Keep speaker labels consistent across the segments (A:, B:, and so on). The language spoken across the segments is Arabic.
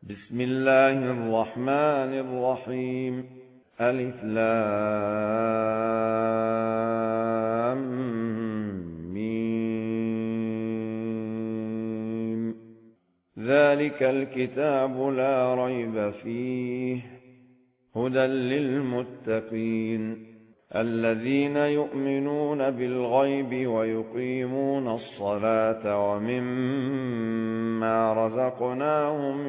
A: بسم الله الرحمن الرحيم ألف لام ميم ذلك الكتاب لا ريب فيه هدى للمتقين الذين يؤمنون بالغيب ويقيمون الصلاة ومما رزقناهم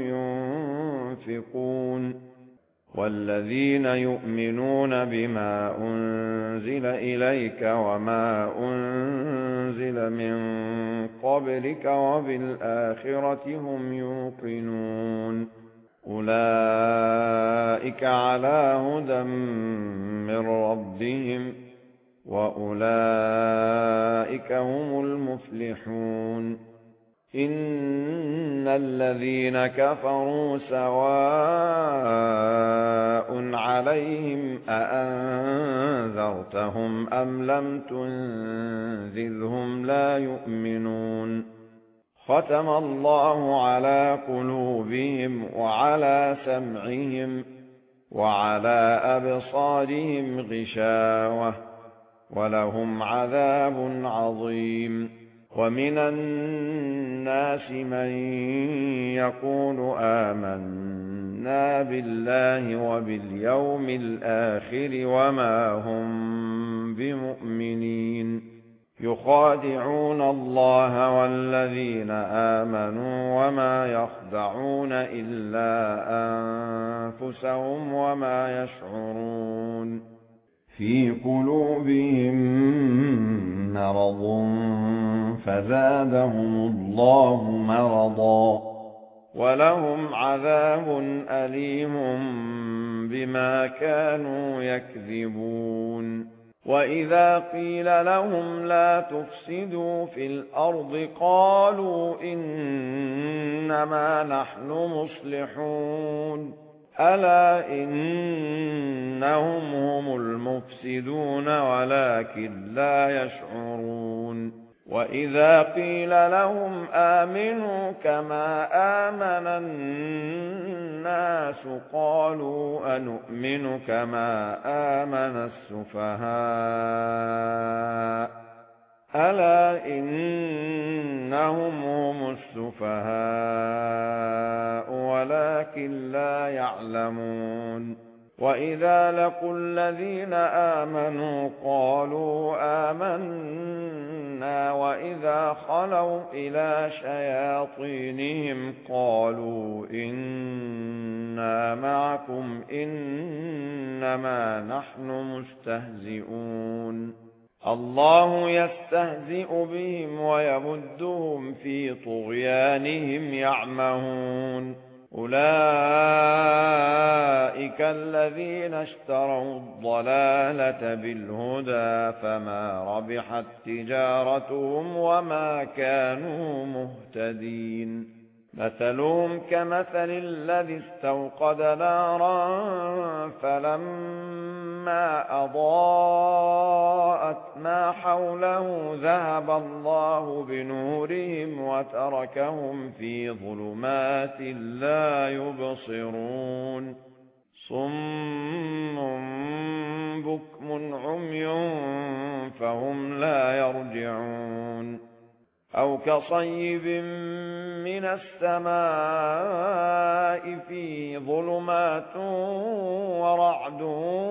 A: ينفقون والذين يؤمنون بما أنزل إليك وما أنزل من قبلك وبالآخرة هم يوقنون أولئك على هدى من ربهم وأولئك هم المفلحون إن الذين كفروا سواء عليهم أأنذرتهم أم لم تنذرهم لا يؤمنون ختم الله على قلوبهم وعلى سمعهم وعلى أبصارهم غشاوة ولهم عذاب عظيم ومن الناس من يقول آمنا بالله وباليوم الآخر وما هم بمؤمنين يخادعون الله والذين آمنوا وما يخدعون إلا أنفسهم وما يشعرون في قلوبهم مرض فزادهم الله مرضا ولهم عذاب أليم بما كانوا يكذبون وإذا قيل لهم لا تفسدوا في الأرض قالوا إنما نحن مصلحون ألا إنهم هم المفسدون ولكن لا يشعرون وإذا قيل لهم آمنوا كما آمن الناس قالوا أنؤمن كما آمن السفهاء ألا إنهم هم السفهاء ولكن لا يعلمون وإذا لقوا الذين آمنوا قالوا آمنا وإذا خلوا إلى شياطينهم قالوا إنا معكم إنما نحن مستهزئون الله يستهزئ بهم ويمدهم في طغيانهم يعمهون أولئك الذين اشتروا الضلالة بالهدى فما ربحت تجارتهم وما كانوا مهتدين مثلهم كمثل الذي استوقد نارا فلما أضاءت ما حوله ذهب الله بنورهم وتركهم في ظلمات لا يبصرون صم بكم عمي فهم لا يرجعون أو كصيب من السماء في ظلمات ورعد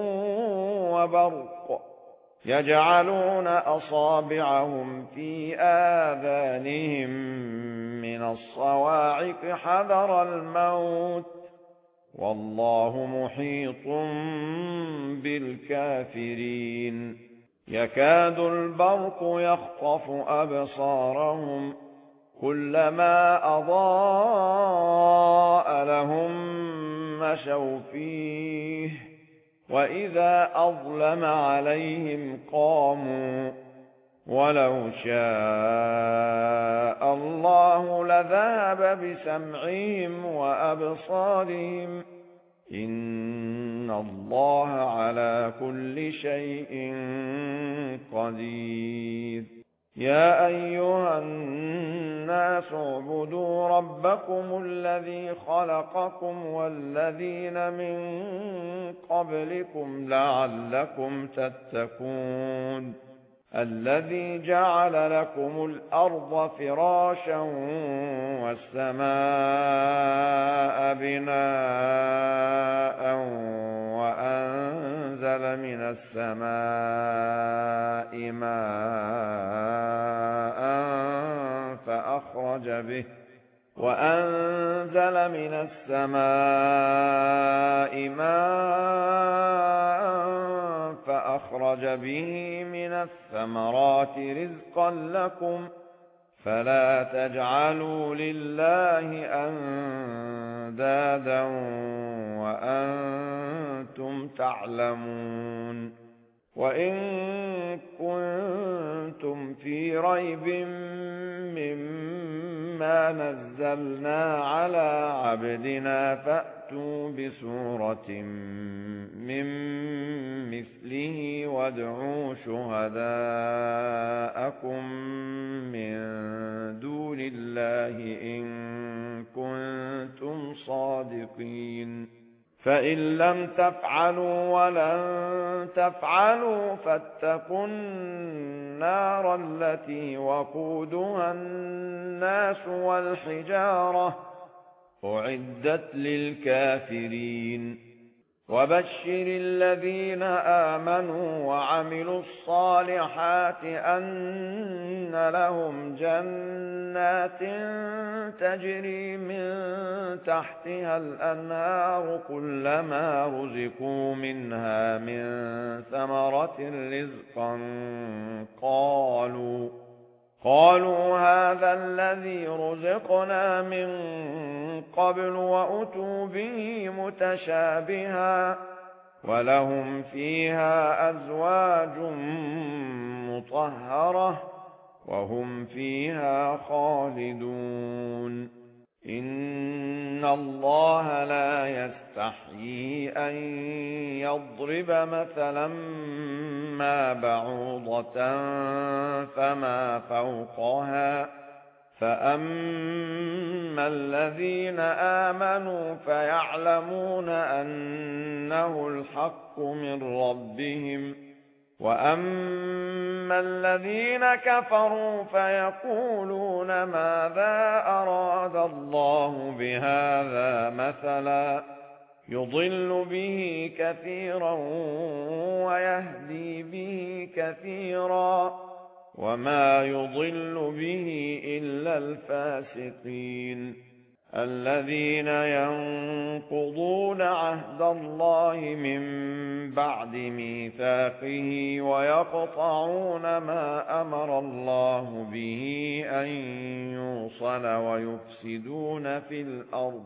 A: وبرق يجعلون أصابعهم في آذانهم من الصواعق حذر الموت والله محيط بالكافرين يكاد البرق يخطف أبصارهم كلما أضاء لهم مشوا فيه وإذا أظلم عليهم قاموا ولو شاء الله لذهب بسمعهم وأبصارهم إن الله على كل شيء قدير يا أيها الناس اعبدوا ربكم الذي خلقكم والذين من قبلكم لعلكم تتقون الذي جعل لكم الأرض فراشا والسماء بناء وأنزل من السماء ماء فأخرج به من الثمرات رزقا لكم فلا تجعلوا لله أندادا وأنتم تعلمون وإن كنتم في ريب مما نزلنا على عبدنا فأتوا بسورة من مثله وادعوا شهداءكم من دون الله إن كنتم صادقين فإن لم تفعلوا ولن تفعلوا فاتقوا النار التي وقودها الناس والحجارة أعدت للكافرين وبشر الذين آمنوا وعملوا الصالحات أن لهم جنات تجري من تحتها الأنهار كلما رزقوا منها من ثمرة رزقا قالوا هذا الذي رزقنا من قبل وأتوا به متشابها ولهم فيها أزواج مطهرة وهم فيها خالدون إن الله لا يستحيي أن يضرب مثلا ما بعوضة فما فوقها فأما الذين آمنوا فيعلمون أنه الحق من ربهم وأما الذين كفروا فيقولون ماذا أراد الله بهذا مثلا يضل به كثيرا ويهدي به كثيرا وما يضل به إلا الفاسقين الذين ينقضون عهد الله من بعد ميثاقه ويقطعون ما أمر الله به أن يوصل ويفسدون في الأرض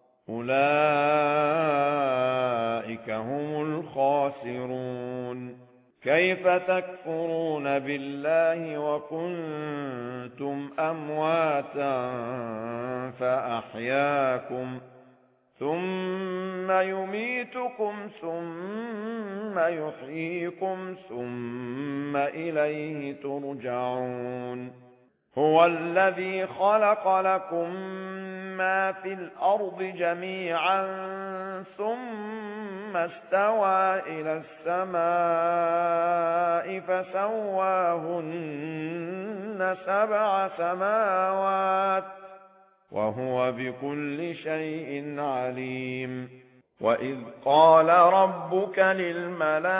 A: أولئك هم الخاسرون كيف تكفرون بالله وكنتم أمواتا فأحياكم ثم يميتكم ثم يحييكم ثم إليه ترجعون هو الذي خلق لكم ما في الأرض جميعا ثم استوى إلى السماء فسواهن 7 سماوات وهو بكل شيء عليم وإذ قال ربك للملائكة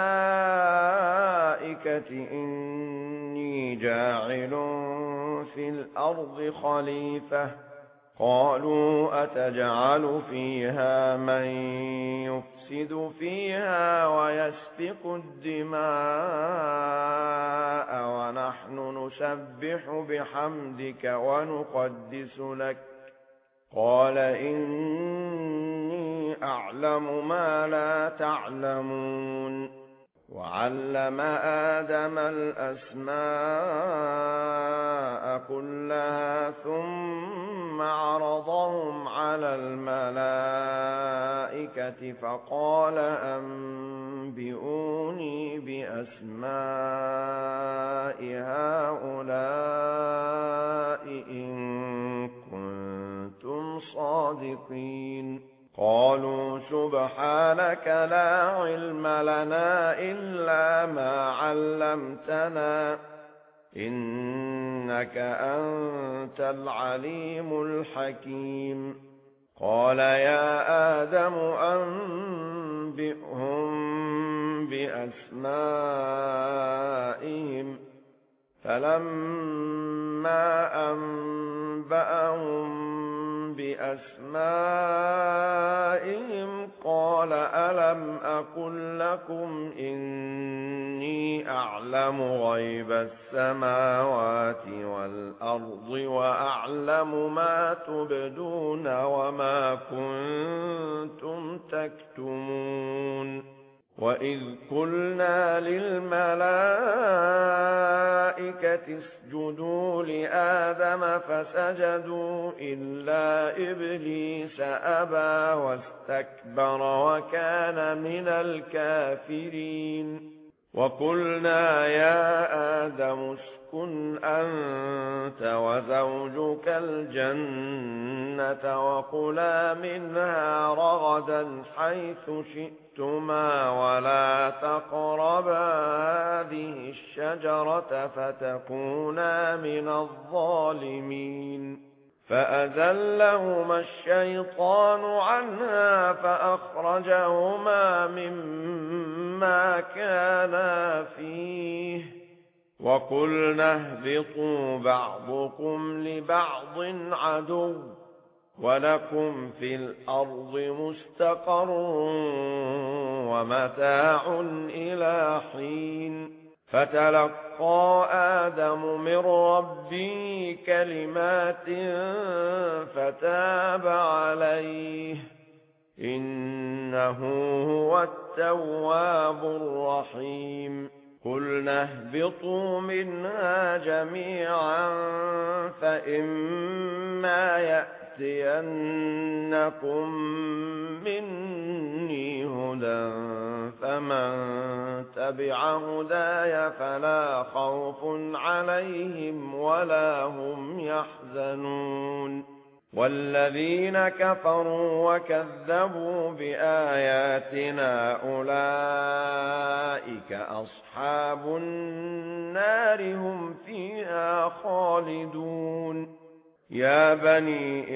A: إني جاعل في الأرض خليفة قالوا أتجعل فيها من يفسد فيها ويسفك الدماء ونحن نسبح بحمدك ونقدس لك قال إني أعلم ما لا تعلمون وعلم آدم الأسماء كلها ثم عرضهم على الملائكة فقال أنبئوني بأسماء هؤلاء إن كنتم صادقين قالوا سبحانك لا علم لنا إلا ما علمتنا إنك أنت العليم الحكيم قال يا آدم أنبئهم بأسمائهم فلما أنبأهم بأسمائهم قال ألم أقل لكم إني أعلم غيب السماوات والأرض وأعلم ما تبدون وما كنتم تكتمون وإذ قلنا للملائكة اسجدوا لآدم فسجدوا إلا إبليس أبى واستكبر وكان من الكافرين وقلنا يا آدم اسكن أنت وزوجك الجنة وكلا منها رغدا حيث شئتما ولا تقربا هذه الشجرة فتكونا من الظالمين فأزلهما الشيطان عنها فأخرجهما مما كانا فيه وقلنا اهبطوا بعضكم لبعض عدو ولكم في الأرض مستقر ومتاع إلى حين فتلقى آدم من ربه كلمات فتاب عليه إنه هو التواب الرحيم قلنا اهبطوا منها جميعا فإما يأتينكم مني هدى فمن تبع هداي فلا خوف عليهم ولا هم يحزنون والذين كفروا وكذبوا بآياتنا أولئك أصحاب النار هم فيها خالدون يا بني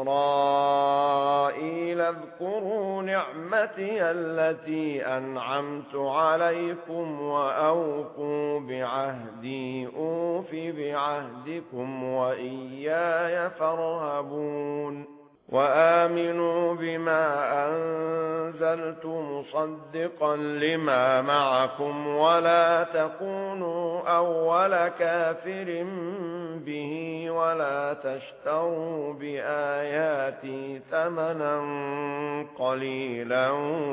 A: إسرائيل اذكروا نعمتي التي أنعمت عليكم وأوفوا بعهدي أوف بعهدكم وإياي فارهبون وآمنوا بما أنزلت مصدقا لما معكم ولا تكونوا أول كافر به ولا تشتروا بآياتي ثمنا قليلا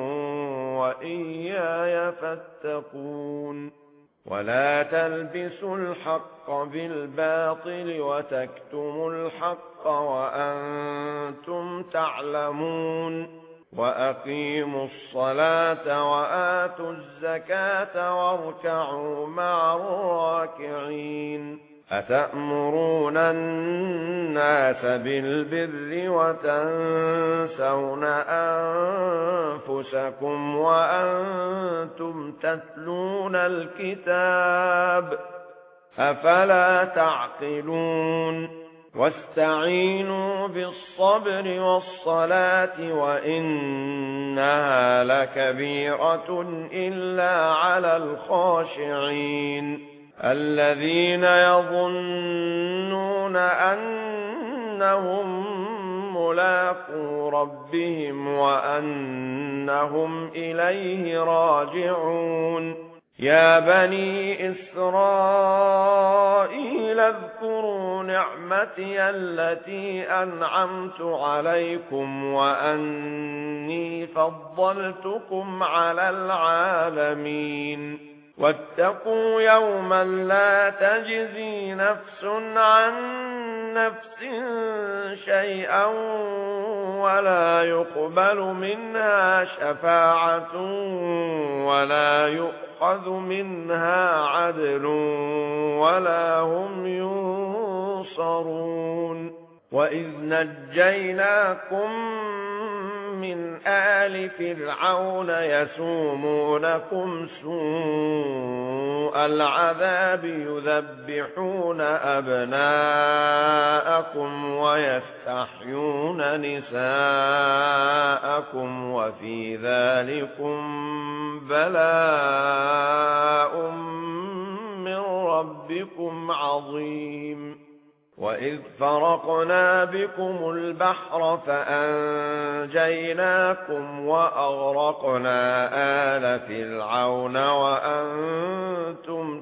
A: وإياي فاتقون ولا تلبسوا الحق بالباطل وتكتموا الحق وأنتم تعلمون وأقيموا الصلاة وآتوا الزكاة واركعوا مع الراكعين أتأمرون الناس بالبر وتنسون أنفسكم وأنتم تتلون الكتاب أفلا تعقلون واستعينوا بالصبر والصلاة وإنها لكبيرة إلا على الخاشعين الذين يظنون أنهم ملاقو ربهم وأنهم إليه راجعون يا بني إسرائيل اذكروا نعمتي التي أنعمت عليكم وأني فضلتكم على العالمين واتقوا يوما لا تجزي نفس عن نفس شيئا ولا يقبل منها شفاعة ولا يؤخذ منها عدل ولا هم ينصرون وإذ نجيناكم من آل فرعون يسومونكم سوء العذاب يذبحون أبناءكم ويستحيون نساءكم وفي ذلكم بلاء من ربكم عظيم وإذ فرقنا بكم البحر فأنجيناكم وأغرقنا آل فرعون وأنتم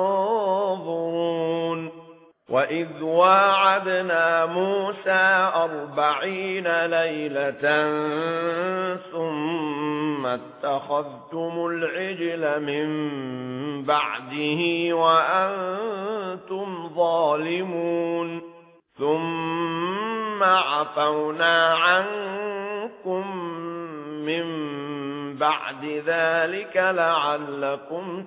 A: تنظرون وإذ واعدنا موسى 40 ليلة ثم اتخذتم العجل من بعده وأنتم ظالمون ثم عفونا عنكم من بعد ذلك لعلكم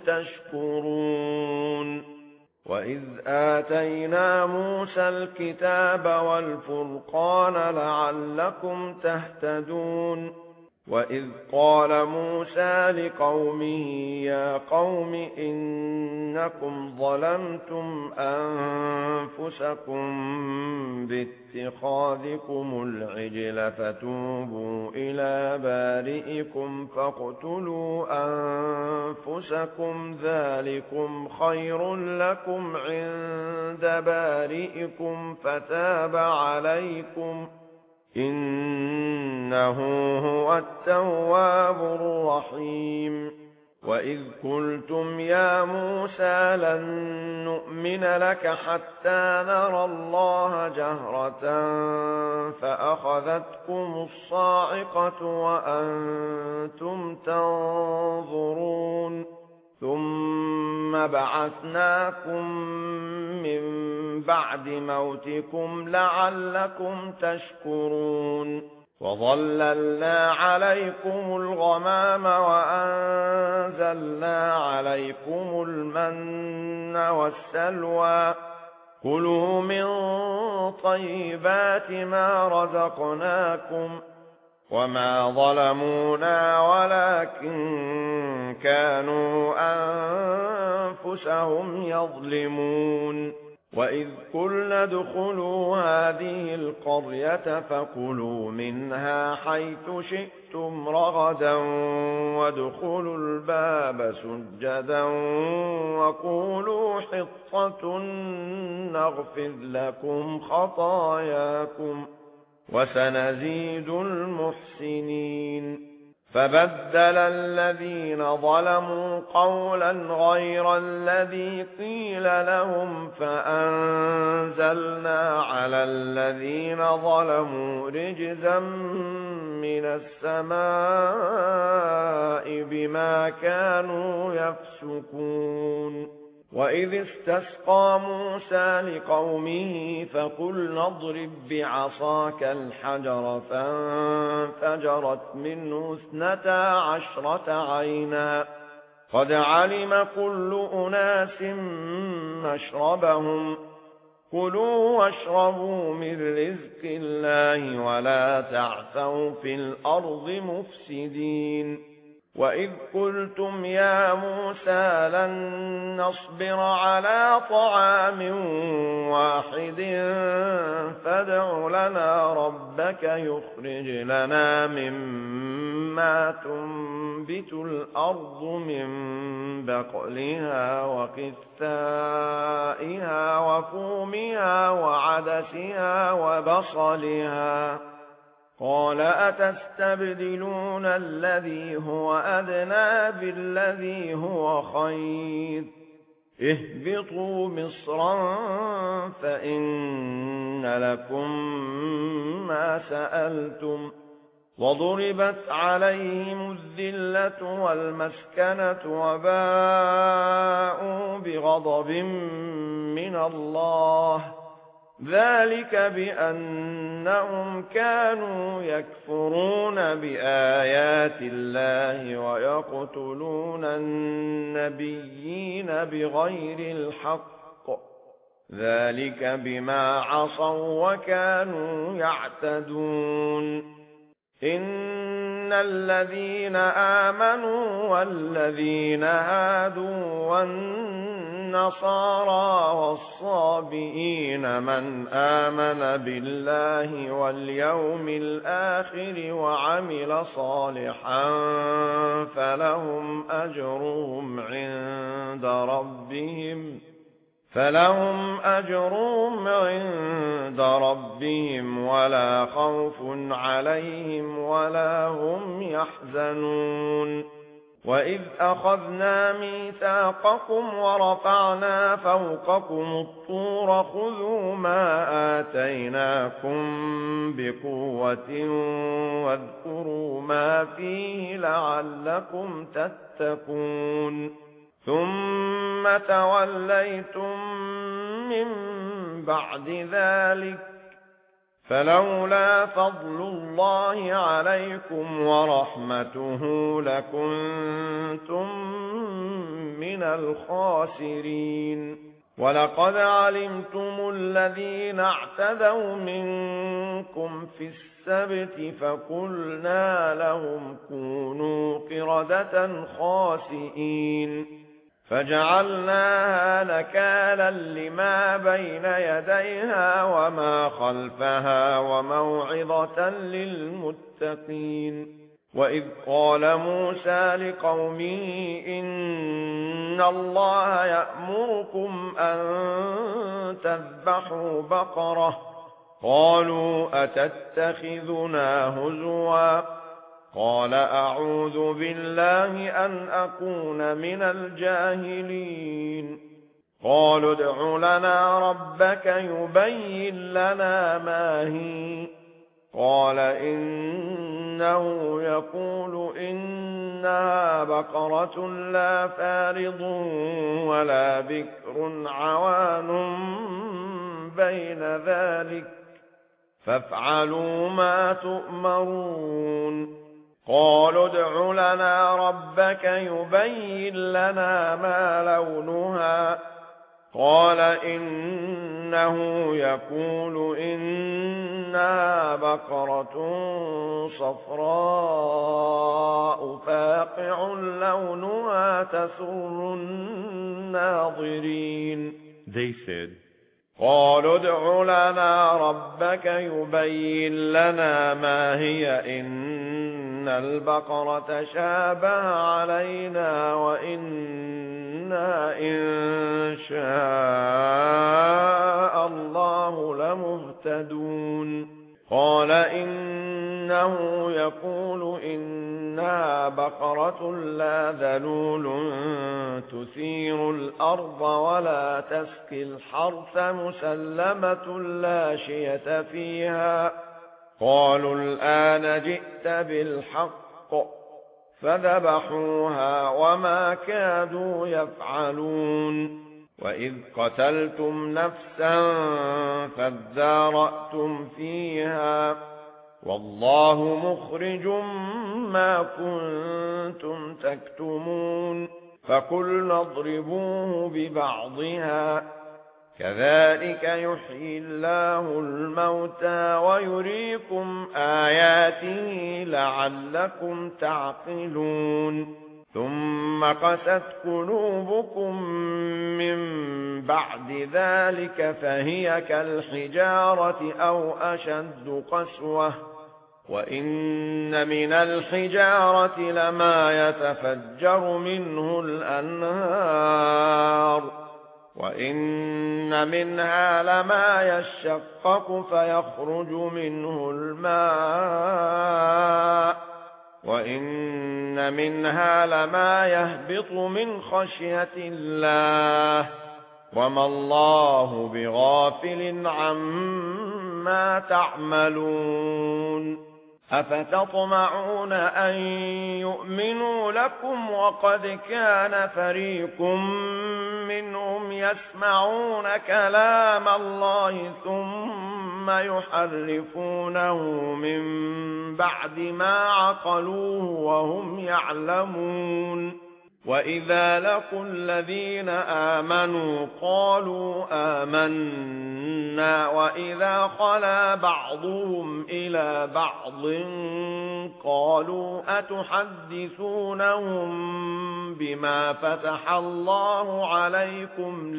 A: تشكرون وإذ آتينا موسى الكتاب والفرقان لعلكم تهتدون وإذ قال موسى لقومه يا قوم إنكم ظلمتم أنفسكم باتخاذكم العجل فتوبوا إلى بارئكم فاقتلوا أنفسكم ذلكم خير لكم عند بارئكم فتاب عليكم إنه هو التواب الرحيم وإذ قلتم يا موسى لن نؤمن لك حتى نرى الله جهرة فأخذتكم الصاعقة وأنتم تنظرون ثم بعثناكم من بعد موتكم لعلكم تشكرون وظللنا عليكم الغمام وأنزلنا عليكم المن والسلوى كلوا من طيبات ما رزقناكم وما ظلمونا ولكن كانوا أنفسهم يظلمون وإذ قلنا ادخلوا هذه القرية فكلوا منها حيث شئتم رغدا وادخلوا الباب سجدا وقولوا حطة نغفر لكم خطاياكم وسنزيد المحسنين فبدل الذين ظلموا قولا غير الذي قيل لهم فأنزلنا على الذين ظلموا رجزا من السماء بما كانوا يفسقون وإذ استسقى موسى لقومه فقلنا اضرب بعصاك الحجر فانفجرت منه 12 عينا قد علم كل أناس مشربهم كلوا واشربوا من رزق الله ولا تعثوا في الأرض مفسدين وإذ قلتم يا موسى لن نصبر على طعام واحد فادع لنا ربك يخرج لنا مما تنبت الأرض من بقلها وقثائها وفومها وعدسها وبصلها قال أتستبدلون الذي هو أدنى بالذي هو خير اهبطوا مصرا فإن لكم ما سألتم وضربت عليهم الذلة والمسكنة وباءوا بغضب من الله ذلك بأنهم كانوا يكفرون بآيات الله ويقتلون النبيين بغير الحق، ذلك بما عصوا وكانوا يعتدون. إن الذين آمنوا والذين هادوا والنصارى والصابئين من آمن بالله واليوم الآخر وعمل صالحا فلهم أجرهم عند ربهم ولا خوف عليهم ولا هم يحزنون. وإذ أخذنا ميثاقكم ورفعنا فوقكم الطور خذوا ما آتيناكم بقوة واذكروا ما فيه لعلكم تتقون. ثم توليتم من بعد ذلك فلولا فضل الله عليكم ورحمته لكنتم من الخاسرين. ولقد علمتم الذين اعتدوا منكم في السبت فقلنا لهم كونوا قردة خاسئين فجعلناها نكالا لما بين يديها وما خلفها وموعظة للمتقين. وإذ قال موسى لقومه إن الله يأمركم أن تذبحوا بقرة قالوا أتتخذنا هزوا قال أعوذ بالله أن أكون من الجاهلين. قالوا ادع لنا ربك يبين لنا ما هي قال إنه يقول إنها بقرة لا فارض ولا بكر عوان بين ذلك فافعلوا ما تؤمرون. قالوا ادع لنا ربك يبين لنا ما لونها قال إنه يقول إنها بقرة صفراء فاقع لونها تسر الناظرين.
B: They said,
A: قالوا ادع لنا ربك يبين لنا ما هي إن البقرة شابه علينا وإنا إن شاء الله لمهتدون. قال إنه يقول إنها بقرة لا ذلول تثير الأرض ولا تسقي الحرث مسلمة لا شية فيها. قالوا الآن جئت بالحق فذبحوها وما كادوا يفعلون. وإذ قتلتم نفسا فادارأتم فيها والله مخرج ما كنتم تكتمون. فقلنا اضربوه ببعضها كذلك يحيي الله الموتى ويريكم آياته لعلكم تعقلون. ثم قست قلوبكم من بعد ذلك فهي كالحجارة أو أشد قسوة وإن من الحجارة لما يتفجر منه الأنهار وإن منها لما يشقق فيخرج منه الماء وإن منها لما يهبط من خشية الله وما الله بغافل عما تعملون. أفتطمعون أن يؤمنوا لكم وقد كان فريق منهم يسمعون كلام الله ثم يحرفونه من بعد ما عقلوه وهم يعلمون وإذا لقوا الذين آمنوا قالوا آمنا وإذا خلا بعضهم إلى بعض قالوا أتحدثونهم بما فتح الله عليكم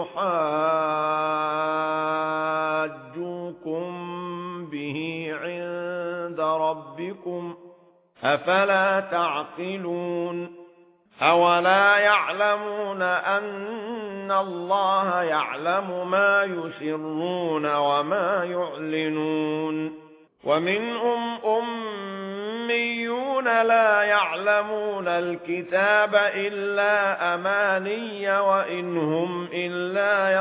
A: ليحاجوكم به عند ربكم أفلا تعقلون أولا يعلمون أن الله يعلم ما يسرون وما يعلنون ومنهم أميون لا يعلمون الكتاب إلا أماني وإن هم إلا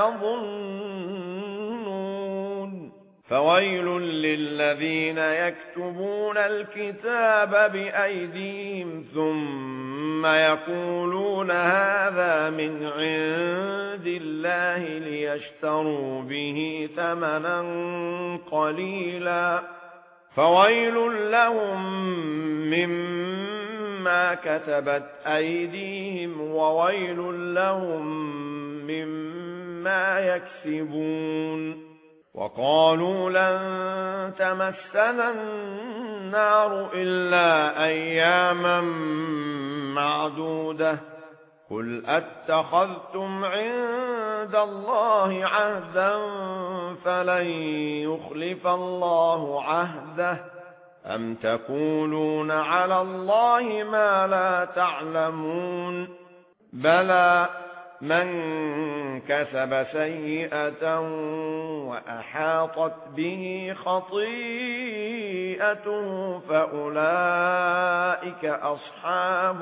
A: يظنون فويل للذين يكتبون الكتاب بأيديهم ثم يقولون هذا من عند الله ليشتروا به ثمنا قليلا فويل لهم مما كتبت أيديهم وويل لهم مما يكسبون وقالوا لن تمسنا النار إلا أياما معدودة قل أتخذتم عند الله عهدا فلن يخلف الله عهده أم تقولون على الله ما لا تعلمون بلى من كسب سيئة وأحاطت به خطيئته فأولئك أصحاب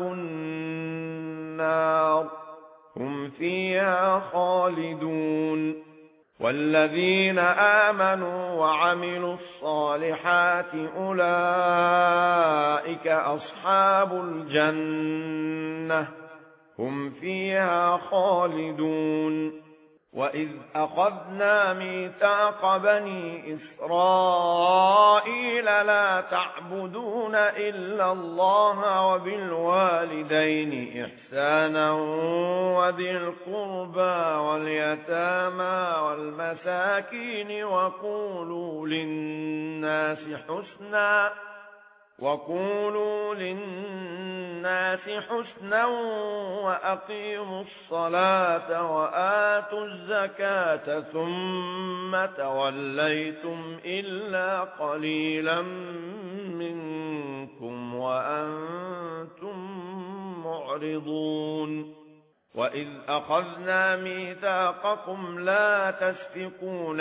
A: النار هم فيها خالدون والذين آمنوا وعملوا الصالحات أولئك أصحاب الجنة هم فيها خالدون وإذ أخذنا ميثاق بني إسرائيل لا تعبدون إلا الله وبالوالدين إحسانا وذي القربى واليتامى والمساكين وقولوا للناس حسنا وأقيموا الصلاة وآتوا الزكاة ثم توليتم إلا قليلا منكم وأنتم معرضون وإذ أخذنا ميثاقكم لا تسفكون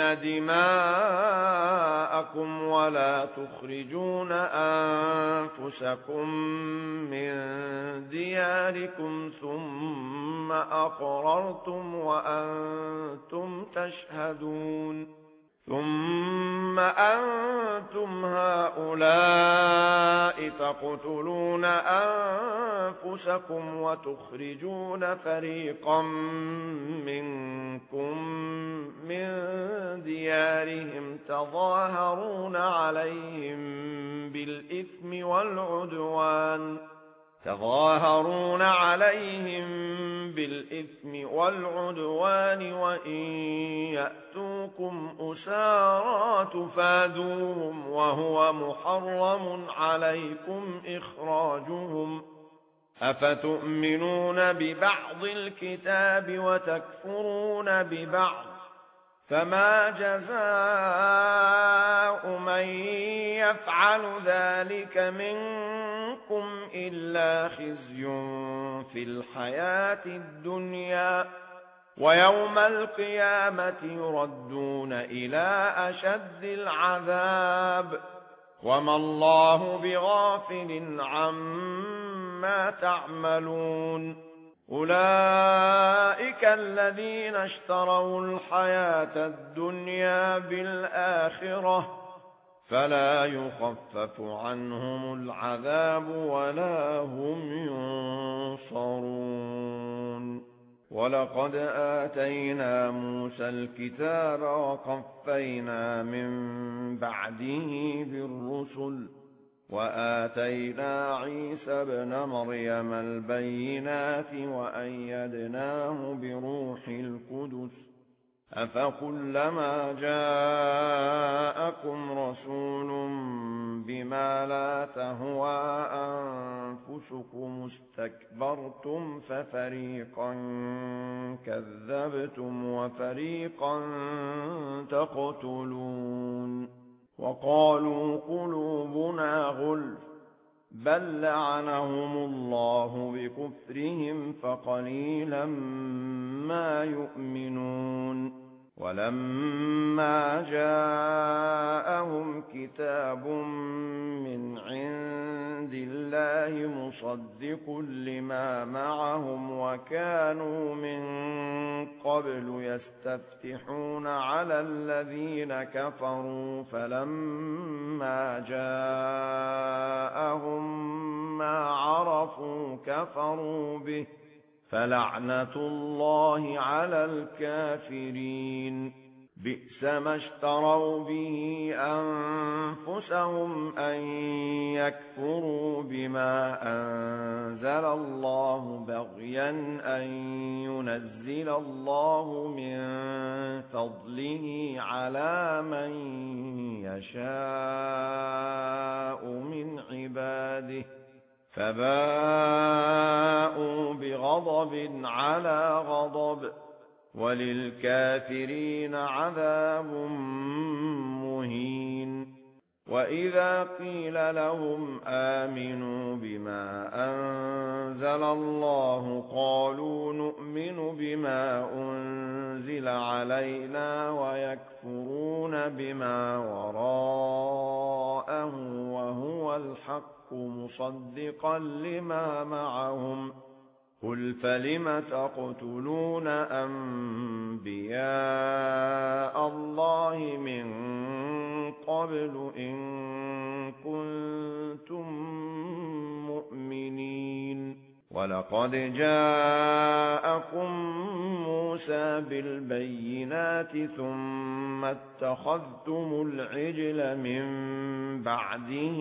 A: دماءكم ولا تخرجون أنفسكم من دياركم ثم أقررتم وأنتم تشهدون ثم أنتم هؤلاء تقتلون أنفسكم وتخرجون فريقا منكم من ديارهم تظاهرون عليهم بالإثم والعدوان وإن يأتوكم أسارى تفادوهم وهو محرم عليكم إخراجهم أفتؤمنون ببعض الكتاب وتكفرون ببعض فما جزاء من يفعل ذلك منكم إلا خزي في الحياة الدنيا ويوم القيامة يردون إلى أشد العذاب وما الله بغافل عما تعملون أولئك الذين اشتروا الحياة الدنيا بالآخرة فلا يخفف عنهم العذاب ولا هم ينصرون. ولقد آتينا موسى الكتاب وقفينا من بعده بالرسل وآتينا عيسى ابن مريم البينات وأيدناه بروح القدس أفكلما جاءكم رسول بما لا تهوى أنفسكم استكبرتم ففريقا كذبتم وفريقا تقتلون وقالوا قلوبنا غلف بل لعنهم الله بكفرهم فقليلا ما يؤمنون. ولما جاءهم كتاب من عند الله مصدق لما معهم وكانوا من قبل يستفتحون على الذين كفروا فلما جاءهم ما عرفوا كفروا به فلعنة الله على الكافرين. بئس ما اشتروا به أنفسهم أن يكفروا بما أنزل الله بغيا أن ينزل الله من فضله على من يشاء من عباده فباءوا بغضب على غضب وللكافرين عذاب مهين. وإذا قيل لهم آمنوا بما أنزل الله قالوا نؤمن بما أنزل علينا ويكفرون بما وراءه وهو الحق مصدقا لما معهم قل فلم تقتلون أنبياء الله من قبل إن كنتم مؤمنين. ولقد جاءكم موسى بالبينات ثم اتخذتم العجل من بعده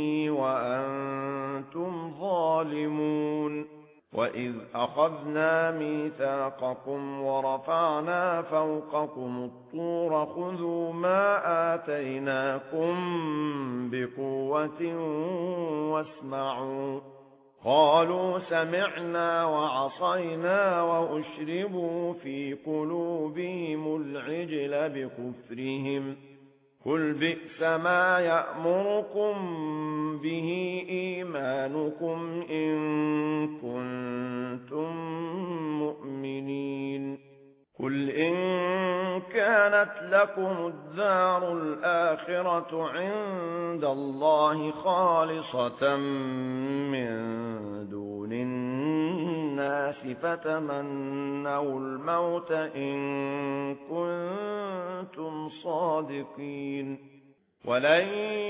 A: وأنتم ظالمون. وإذ أخذنا ميثاقكم ورفعنا فوقكم الطور خذوا ما آتيناكم بقوة واسمعوا قالوا سمعنا وعصينا وأشربوا في قلوبهم العجل بكفرهم قل بئس ما يأمركم به إيمانكم إن كنتم مؤمنين. قل إن كانت لكم الدار الآخرة عند الله خالصة من دون الناس فتمنوا الموت إن كنتم صادقين ولن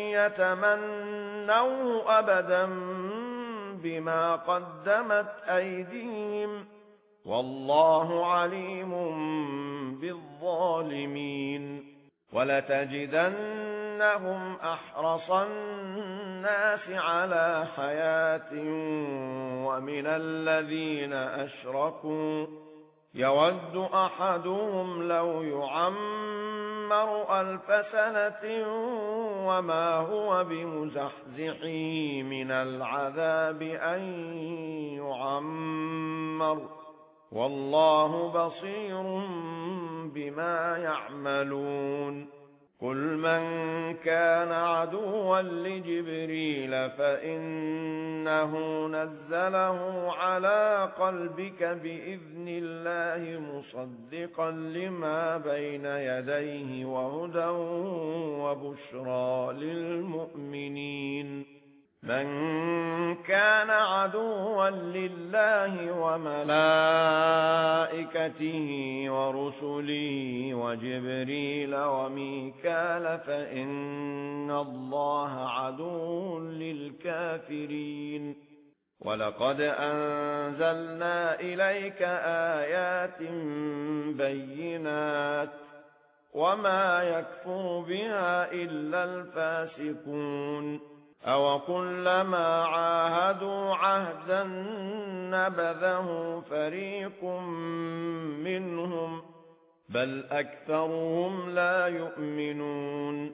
A: يتمنوا أبدا بما قدمت أيديهم والله عليم بالظالمين. ولتجدنهم أحرص الناس على حياة ومن الذين أشركوا يود أحدهم لو يعمر 1000 سنة وما هو بمزحزحه من العذاب أن يعمر والله بصير بما يعملون. قل من كان عدوا لجبريل فإنه نزله على قلبك بإذن الله مصدقا لما بين يديه وهدى وبشرى للمؤمنين. من كان عدوا لله وملائكته ورسله وجبريل وميكال فإن الله عدو للكافرين ولقد أنزلنا إليك آيات بينات وما يكفر بها إلا الفاسقون أو كلما عاهدوا عهدا نبذه فريق منهم بل أكثرهم لا يؤمنون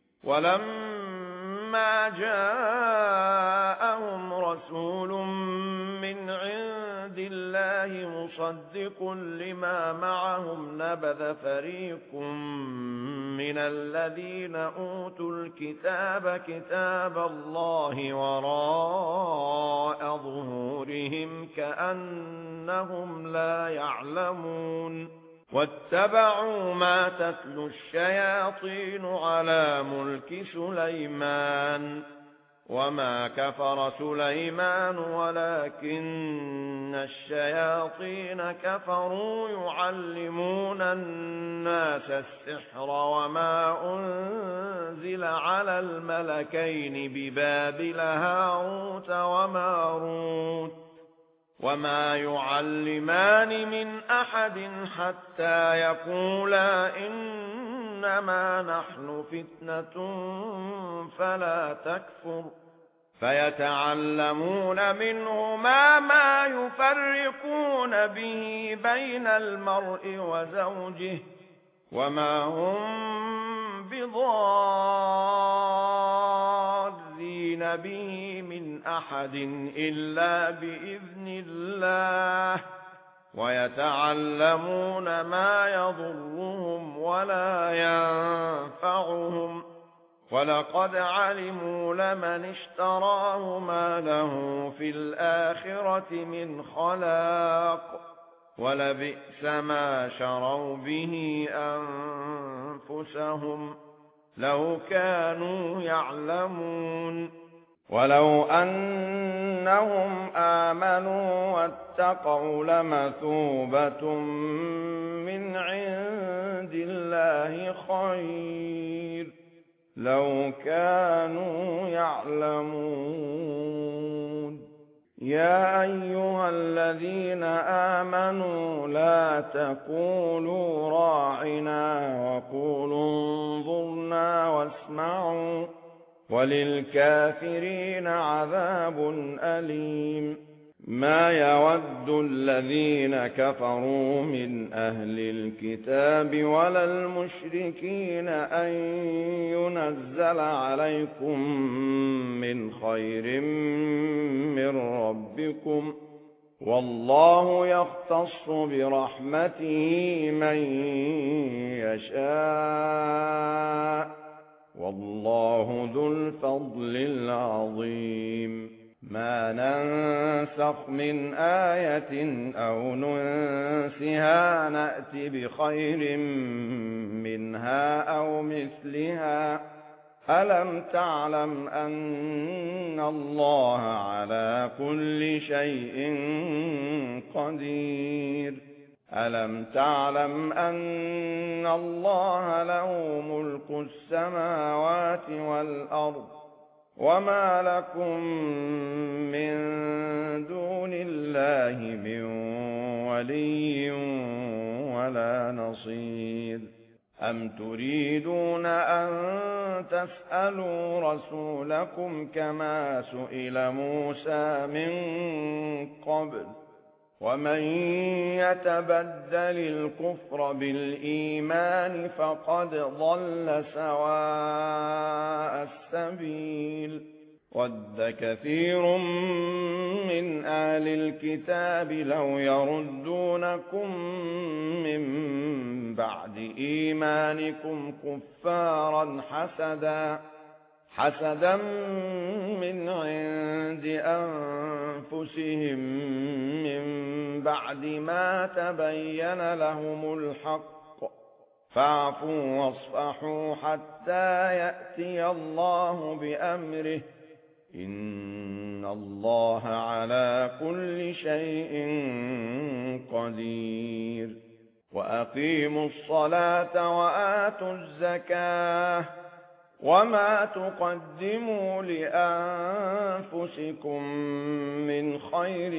A: ولما جاءهم رسول من عند الله مصدق لما معهم نبذ فريق من الذين أوتوا الكتاب كتاب الله وراء ظهورهم كأنهم لا يعلمون واتبعوا ما تتلو الشياطين على ملك سليمان وما كفر سليمان ولكن الشياطين كفروا يعلمون الناس السحر وما أنزل على الملكين ببابل هاروت وماروت وما يعلمان من أحد حتى يقولا إنما نحن فتنة فلا تكفر فيتعلمون منهما ما يفرقون به بين المرء وزوجه وما هم بضارين به من أحد إلا بإذن الله ويتعلمون ما يضرهم ولا ينفعهم ولقد علموا لمن اشتراه ما له في الآخرة من خلاق ولبئس ما شروا به أنفسهم لو كانوا يعلمون ولو أنهم آمنوا واتقوا لمثوبة من عند الله خير لو كانوا يعلمون يا أيها الذين آمنوا لا تقولوا راعنا وقولوا انظرنا واسمعوا وللكافرين عذاب أليم ما يود الذين كفروا من أهل الكتاب ولا المشركين أن ينزل عليكم من خير من ربكم والله يختص برحمته من يشاء والله ذو الفضل العظيم ما ننسخ من آية أو ننسها نأت بخير منها أو مثلها ألم تعلم أن الله على كل شيء قدير ألم تعلم أن الله له ملك السماوات والأرض وما لكم من دون الله من ولي ولا نصير أم تريدون أن تسألوا رسولكم كما سئل موسى من قبل ومن يتبدل الكفر بالإيمان فقد ضل سواء السبيل ود كثير من أهل الكتاب لو يردونكم من بعد إيمانكم كفارا حسدا من عند أنفسهم من بعد ما تبين لهم الحق فاعفوا واصفحوا حتى يأتي الله بأمره إن الله على كل شيء قدير. وأقيموا الصلاة وآتوا الزكاة وما تقدموا لأنفسكم من خير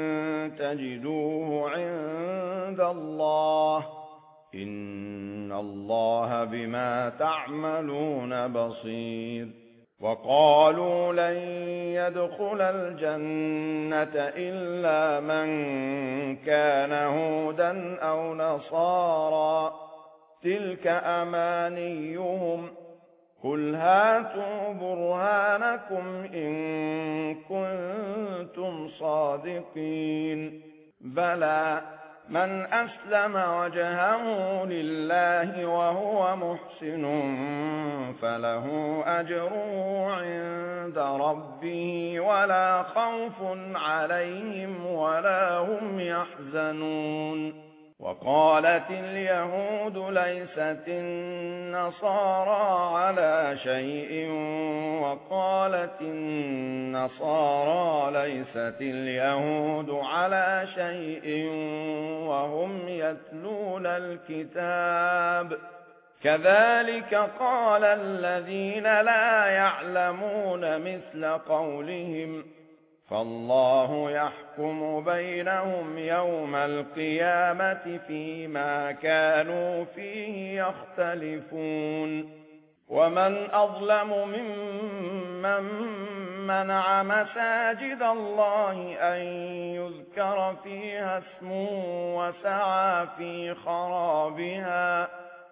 A: تجدوه عند الله إن الله بما تعملون بصير. وقالوا لن يدخل الجنة إلا من كان هودا أو نصارى تلك أمانيهم قل هاتوا برهانكم إن كنتم صادقين بلى من أسلم وجهه لله وهو محسن فله أجره عند ربه ولا خوف عليهم ولا هم يحزنون. وقالت اليهود ليست النصارى على شيء وقالت النصارى ليست اليهود على شيء وهم يتلون الكتاب كذلك قال الذين لا يعلمون مثل قولهم فالله يحكم بينهم يوم القيامة فيما كانوا فيه يختلفون. ومن أظلم ممن منع مساجد الله أن يذكر فيها اسمه وسعى في خرابها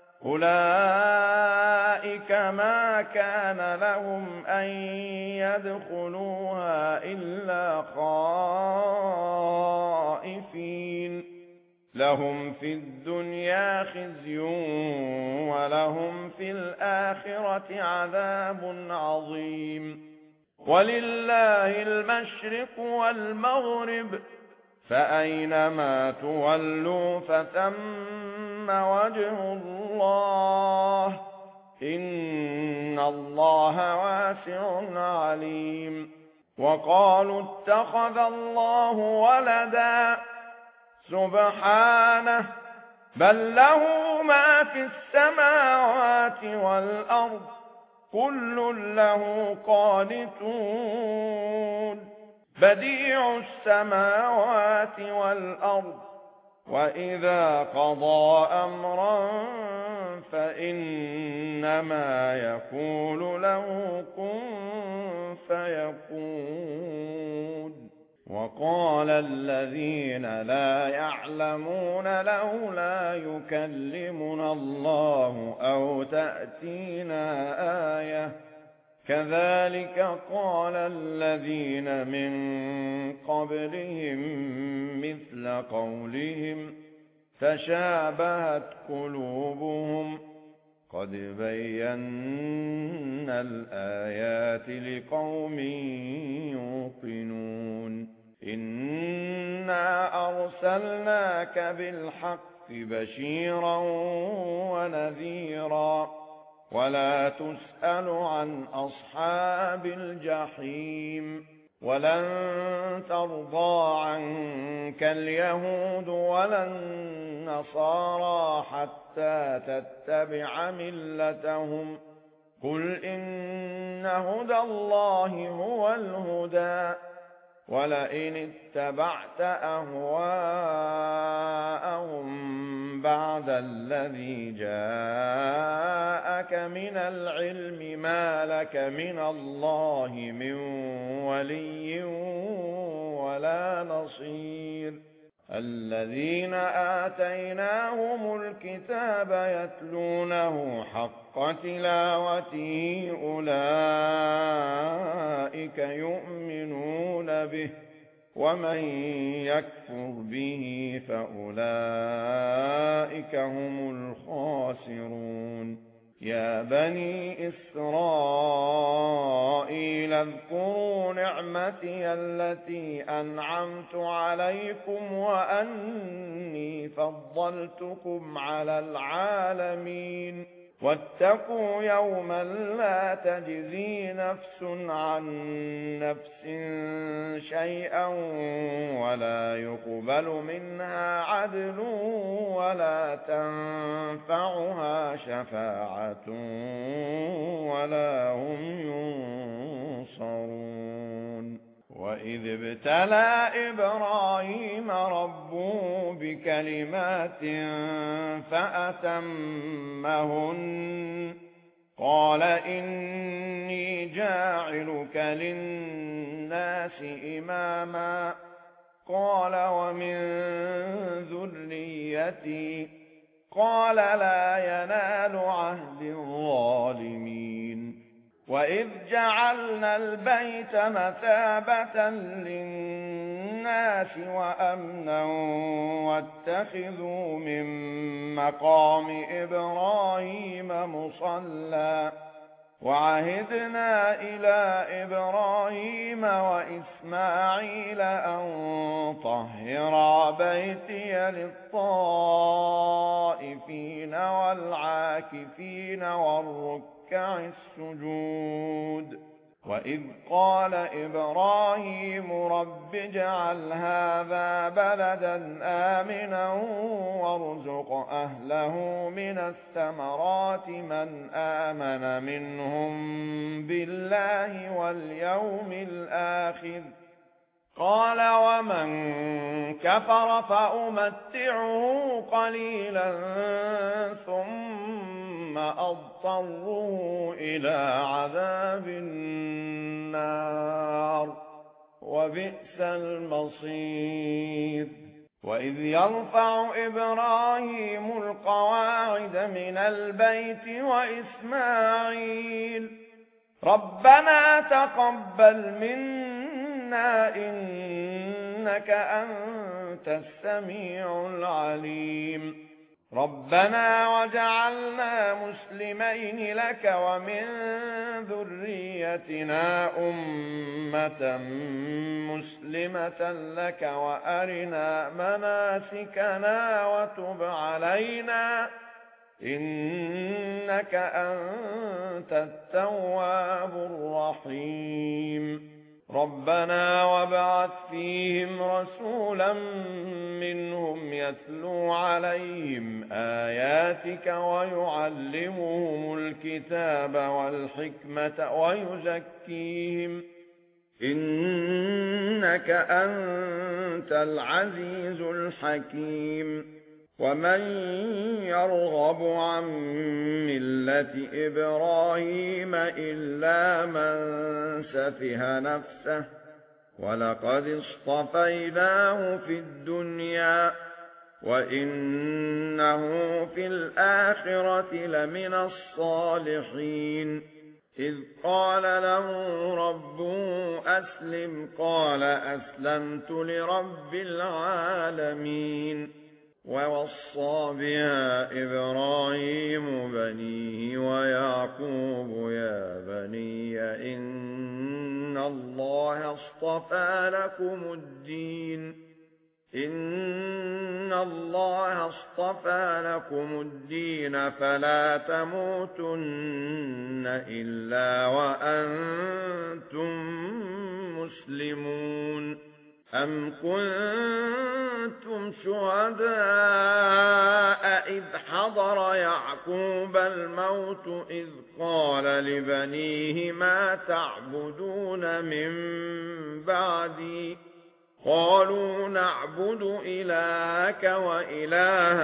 A: أولئك ما كان لهم أن يدخلوها إلا خائفين لهم في الدنيا خزي ولهم في الآخرة عذاب عظيم. ولله المشرق والمغرب فأينما تولوا فثم وجه الله إن الله واسع عليم. وقالوا اتخذ الله ولدا سبحانه بل له ما في السماوات والأرض كل له قانتون بديع السماوات والأرض وإذا قضى أمرا فإنما يقول له كن فيكون. وقال الذين لا يعلمون لولا يكلمنا الله أو تأتينا آية كذلك قال الذين من قبلهم مثل قولهم تشابهت قلوبهم قد بينا الآيات لقوم يوقنون. إنا أرسلناك بالحق بشيرا ونذيرا ولا تسأل عن أصحاب الجحيم. ولن ترضى عنك اليهود ولا النصارى حتى تتبع ملتهم قل إن هدى الله هو الهدى ولئن اتبعت أهواءهم بعد الذي جاءك من العلم ما لك من الله من ولي ولا نصير. الذين آتيناهم الكتاب يتلونه حق تلاوته أولئك يؤمنون به ومن يكفر به فأولئك هم الخاسرون. يا بني إسرائيل اذكروا نعمتي التي أنعمت عليكم وأني فضلتكم على العالمين. واتقوا يوما لا تجزي نفس عن نفس شيئا ولا يقبل منها عدل ولا تنفعها شفاعة ولا هم ينصرون. وإذ ابتلى إبراهيم ربه بكلمات فأتمهن قال إني جاعلك للناس إماما قال ومن ذريتي قال لا ينال عهد الظالمين. وإذ جعلنا البيت مثابة للناس وأمنا واتخذوا من مقام إبراهيم مصلى وعهدنا إلى إبراهيم وإسماعيل أن طهرا بيتي للطائفين والعاكفين والركع السجود. وإذ قال إبراهيم رب اجعل هذا بلدا آمنا وارزق أهله من الثمرات من آمن منهم بالله واليوم الآخر قال ومن كفر فأمتعه قليلا ثم أضطره إلى عذاب النار وبئس المصير. وإذ يرفع إبراهيم القواعد من البيت وإسماعيل ربنا تقبل منا إنك أنت السميع العليم ربنا وجعلنا مسلمين لك ومن ذريتنا أمة مسلمة لك وأرنا مناسكنا وتب علينا إنك أنت التواب الرحيم. ربنا وابعث فيهم رسولا منهم يتلو عليهم آياتك ويعلمهم الكتاب والحكمة ويزكيهم إنك أنت العزيز الحكيم. ومن يرغب عن ملة إبراهيم إلا من سفه نفسه ولقد اصطفيناه في الدنيا وإنه في الآخرة لمن الصالحين. إذ قال له ربه أسلم قال أسلمت لرب العالمين. ووصى بها إبراهيم بنيه ويعقوب يا بني إن الله اصطفى لكم الدين فلا تموتن إلا وأنتم مسلمون. أم كنتم شهداء إذ حضر يعقوب الموت إذ قال لبنيه ما تعبدون من بعدي قالوا نعبد إلهك وإله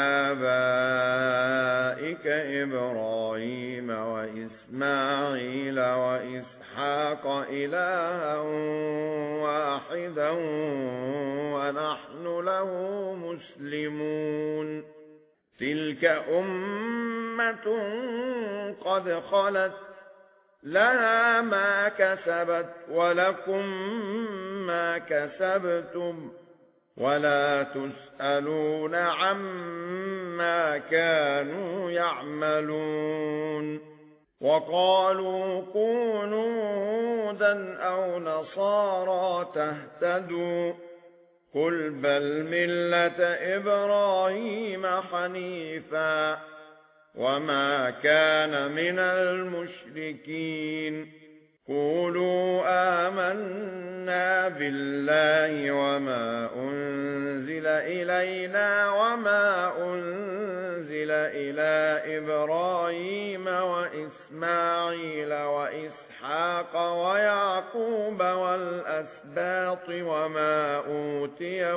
A: آبائك إبراهيم وإسماعيل وإسحاق إلها واحدا ونحن له مسلمون. تلك أمة قد خلت لها ما كسبت ولكم ما كسبتم ولا تسألون عما كانوا يعملون. وقالوا كونوا هودا أو نصارى تهتدوا قل بل ملة إبراهيم حنيفا وما كان من المشركين قولوا آمنا بالله وما أنزل إلينا وما أنزل إلى إبراهيم وإسماعيل وإسحاق ويعقوب والأسباط وما أوتي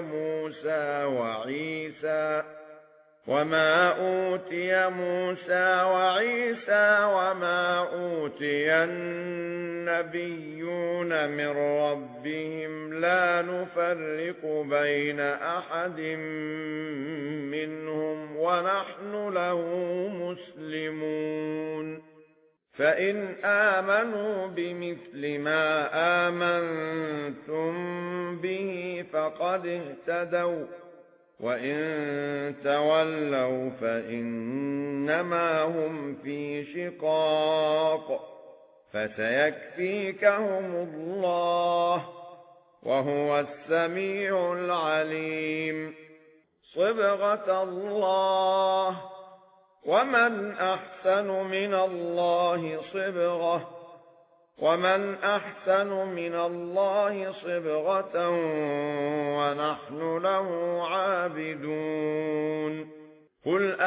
A: موسى وعيسى وما أوتي النبيون من ربهم لا نفرق بين أحد منهم ونحن له مسلمون فإن آمنوا بمثل ما آمنتم به فقد اهتدوا وإن تولوا فإنما هم في شقاق فسيكفيكهم الله وهو السميع العليم صبغة الله ومن أحسن من الله صبغة ونحن له عابدون قل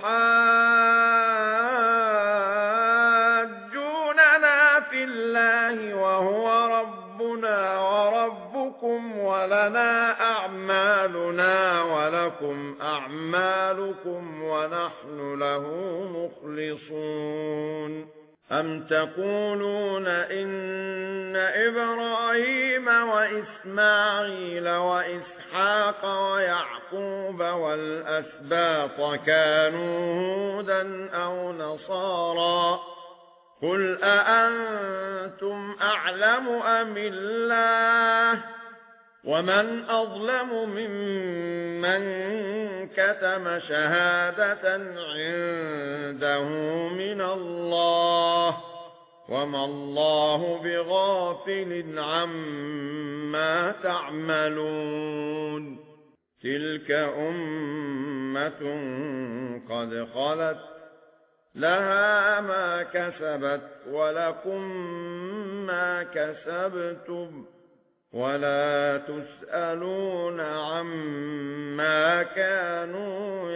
A: أتحاجوننا في الله وهو ربنا وربكم ولنا أعمالنا ولكم أعمالكم ونحن له مخلصون أم تقولون إن إبراهيم وإسماعيل وإسحاق ويعقوب والأسباط كانوا هودا أو نصارى قل أأنتم أعلم أم الله ومن أظلم ممن كتم شهادة عنده من الله وما الله بغافل عما تعملون تلك أمة قد خلت لها ما كسبت ولكم ما كسبتم ولا تسألون عما كانوا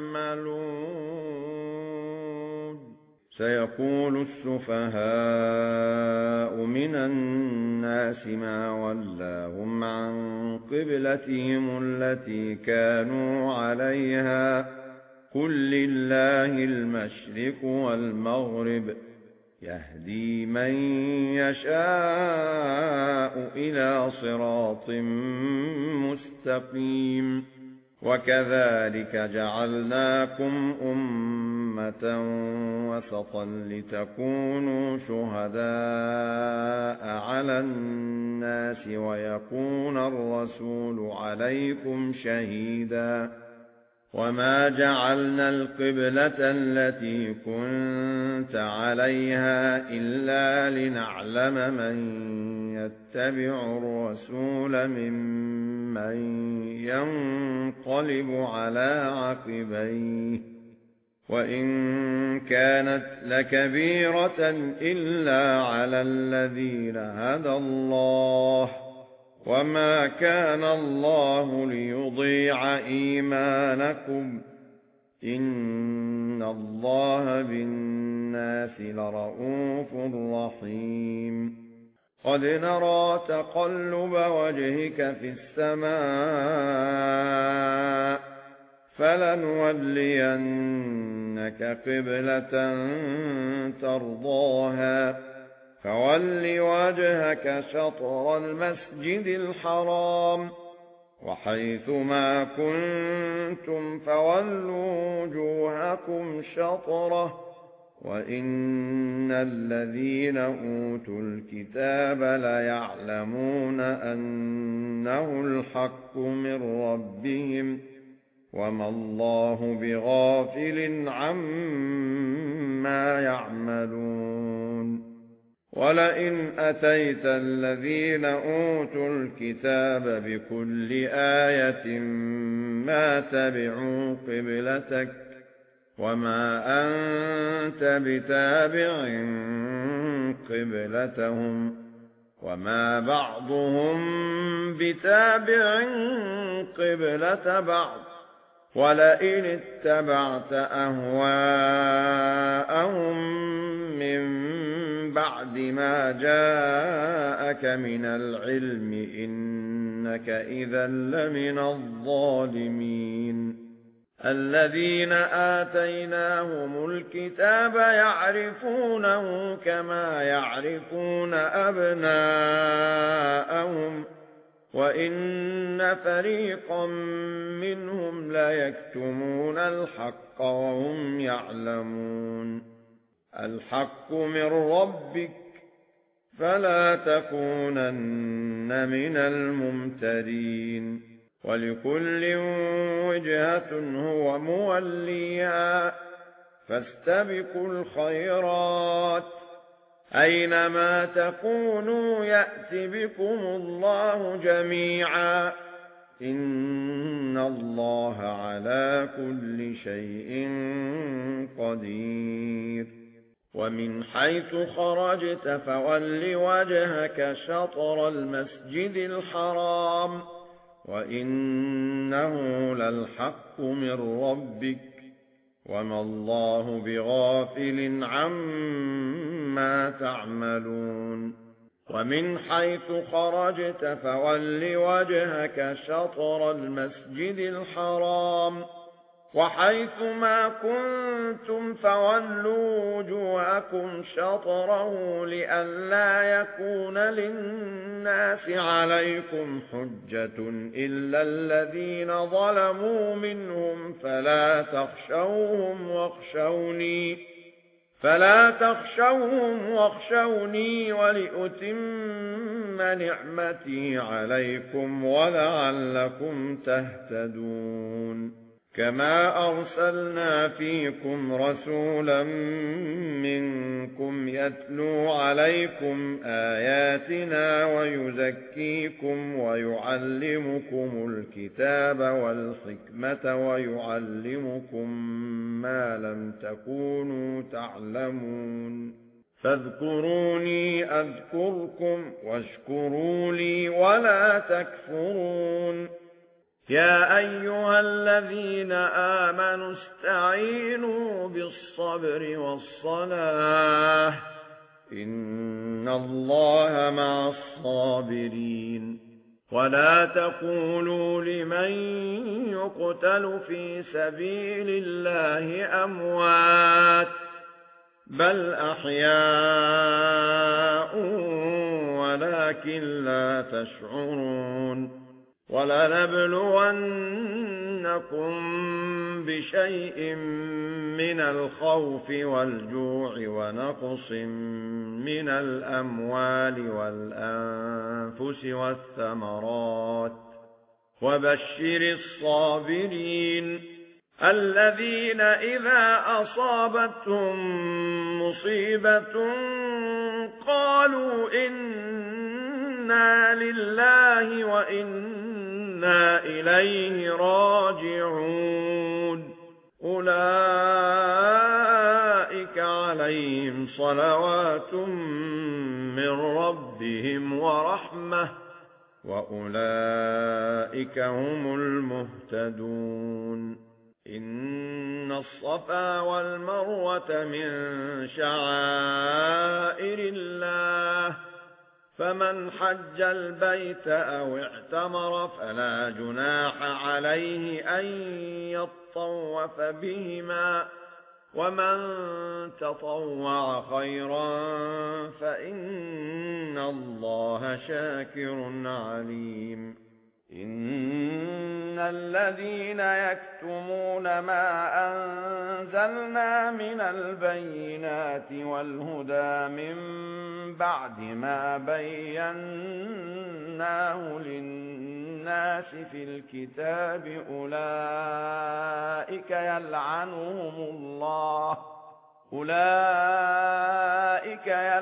A: يعملون سيقول السفهاء من الناس ما ولاهم عن قبلتهم التي كانوا عليها قل لله المشرق والمغرب يهدي من يشاء إلى صراط مستقيم وكذلك جعلناكم أمة وسطا لتكونوا شهداء على الناس ويكون الرسول عليكم شهيدا وما جعلنا القبلة التي كنت عليها إلا لنعلم من يتبع الرسول ممن ينقلب على عقبيه وإن كانت لكبيرة إلا على الذين هدى الله وما كان الله ليضيع إيمانكم إن الله بالناس لرءوف رحيم قد نرى تقلب وجهك في السماء فلنولينك قبلة ترضاها فول وجهك شطر المسجد الحرام وحيث ما كنتم فولوا وجوهكم شطره وإن الذين أوتوا الكتاب ليعلمون أنه الحق من ربهم وما الله بغافل عما يعملون ولئن أتيت الذين أوتوا الكتاب بكل آية ما تبعوا قبلتك وما أنت بتابع قبلتهم وما بعضهم بتابع قبلة بعض ولئن اتبعت أهواءهم من بعد ما جاءك من العلم إنك إذا لمن الظالمين الذين آتيناهم الكتاب يعرفونه كما يعرفون أبناءهم وإن فريقا منهم ليكتمون الحق وهم يعلمون الحق من ربك فلا تكونن من الممترين ولكل وجهة هو موليها فاستبقوا الخيرات أينما تكونوا يأت بكم الله جميعا إن الله على كل شيء قدير ومن حيث خرجت فول وجهك شطر المسجد الحرام وإنه للحق من ربك وما الله بغافل عما تعملون ومن حيث خرجت فول وجهك شطر المسجد الحرام وحيث ما كنتم فولوا وجوهكم شطره لئلا يكون للناس عليكم حجة إلا الذين ظلموا منهم فلا تخشوهم واخشوني ولأتم نعمتي عليكم ولعلكم تهتدون كما أرسلنا فيكم رسولا منكم يتلو عليكم آياتنا ويزكيكم ويعلمكم الكتاب والحكمة ويعلمكم ما لم تكونوا تعلمون فاذكروني أذكركم واشكروا لي ولا تكفرون يا أيها الذين آمنوا استعينوا بالصبر والصلاة إن الله مع الصابرين ولا تقولوا لمن يقتل في سبيل الله أموات بل أحياء ولكن لا تشعرون ولنبلونكم بشيء من الخوف والجوع ونقص من الأموال والأنفس والثمرات وبشر الصابرين الذين إذا أصابتهم مصيبة قالوا إنا لله وإنا إليه راجعون أولئك عليهم صلوات من ربهم ورحمة وأولئك هم المهتدون إن الصفا والمروة من شعائر الله فمن حج البيت أو اعتمر فلا جناح عليه أن يطوف بهما ومن تطوع خيرا فإن الله شاكر عليم إن الذين يكتمون ما أنزلنا من البينات والهدى من بعد ما بيناه للناس في الكتاب أولئك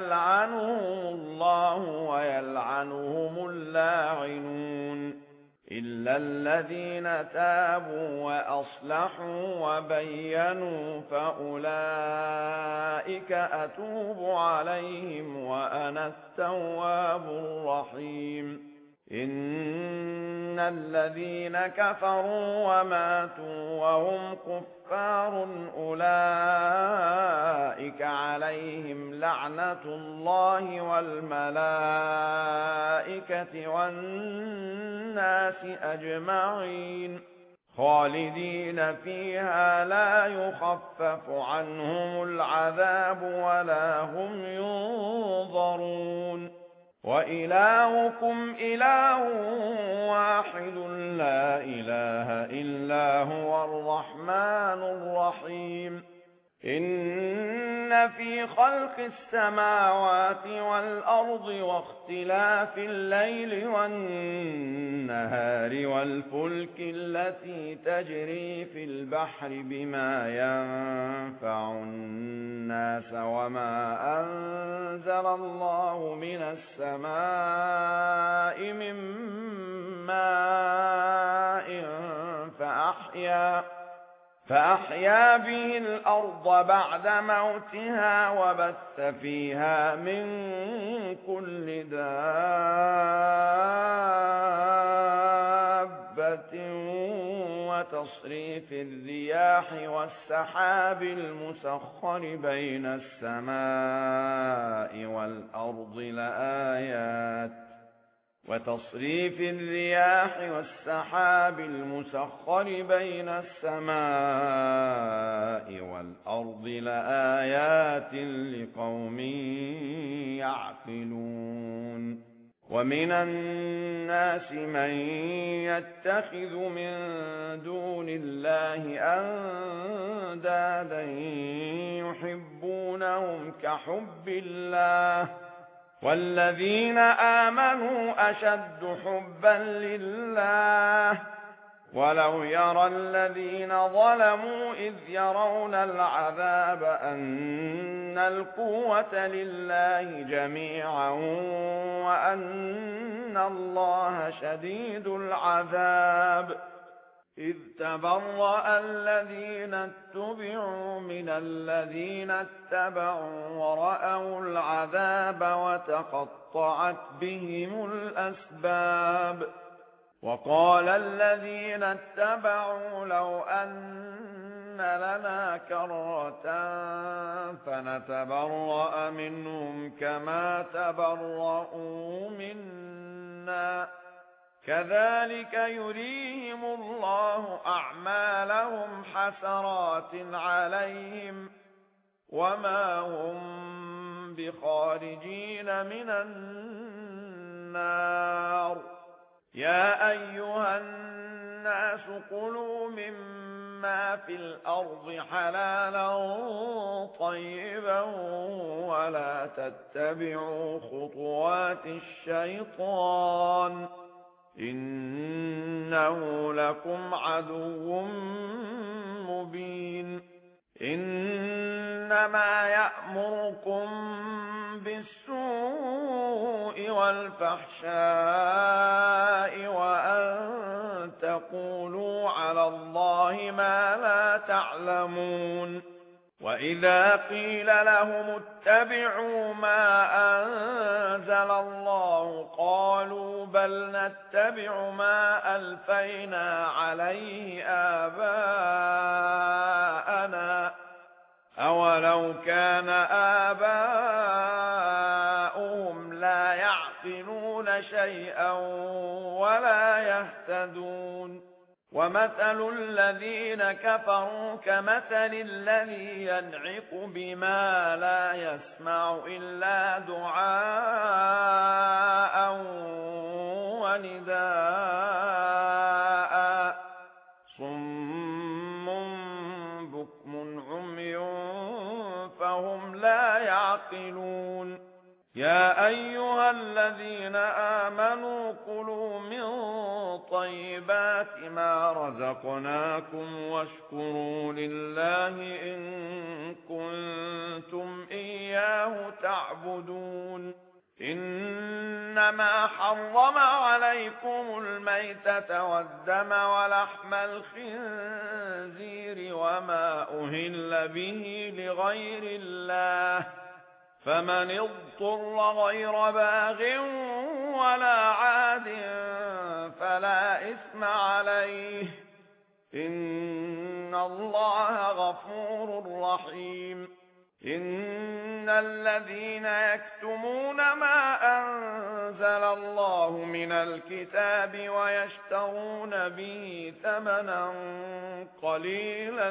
A: يلعنهم الله ويلعنهم اللاعنون إلا الذين تابوا وأصلحوا وبينوا فأولئك أتوب عليهم وأنا التواب الرحيم إن الذين كفروا وماتوا وهم كفار أولئك عليهم لعنة الله والملائكة والناس أجمعين خالدين فيها لا يخفف عنهم العذاب ولا هم ينظرون وإلهكم إله واحد لا إله إلا هو الرحمن الرحيم إن في خلق السماوات والأرض واختلاف الليل والنهار والفلك التي تجري في البحر بما ينفع الناس وما أنزل الله من السماء من ماء فأحيا به الأرض بعد موتها وبث فيها من كل دابة وتصريف الرياح والسحاب المسخر بين السماء والأرض لآيات لقوم يعقلون ومن الناس من يتخذ من دون الله أندادا يحبونهم كحب الله والذين آمنوا أشد حبا لله ولو يرى الذين ظلموا إذ يرون العذاب أن القوة لله جميعا وأن الله شديد العذاب إذ تبرأ الذين اتبعوا من الذين اتبعوا ورأوا العذاب وتقطعت بهم الأسباب وقال الذين اتبعوا لو أن لنا كرة فنتبرأ منهم كما تبرؤوا منا كذلك يريهم الله أعمالهم حسرات عليهم وما هم بخارجين من النار يا أيها الناس كلوا مما في الأرض حلالا طيبا ولا تتبعوا خطوات الشيطان إنه لكم عدو مبين إنما يأمركم بالسوء والفحشاء وأن تقولوا على الله ما لا تعلمون وإذا قيل لهم اتبعوا ما أنزل الله قالوا بل نتبع ما ألفينا عليه آباءنا أولو كان آباؤهم لا يعقلون شيئا ولا يهتدون ومثل الذين كفروا كمثل الذي ينعق بما لا يسمع إلا دعاء ونداء صم بكم عمي فهم لا يعقلون يا أيها الذين آمنوا كلوا من طيبات ما رزقناكم واشكروا لله إن كنتم إياه تعبدون إنما حرم عليكم الميتة والدم ولحم الخنزير وما أهل به لغير الله فمن اضطر غير باغ ولا عاد فلا إثم عليه إن الله غفور رحيم إن الذين يكتمون ما أنزل الله من الكتاب ويشترون به ثمنا قليلا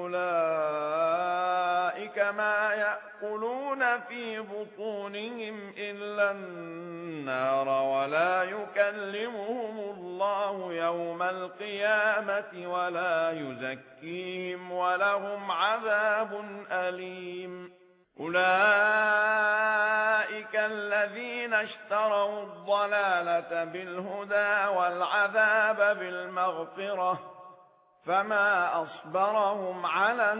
A: أولئك ما يأكلون في بطونهم إلا النار ولا يكلمهم الله يوم القيامة ولا يزكيهم ولهم عذاب أليم أولئك الذين اشتروا الضلالة بالهدى والعذاب بالمغفرة فما أصبرهم على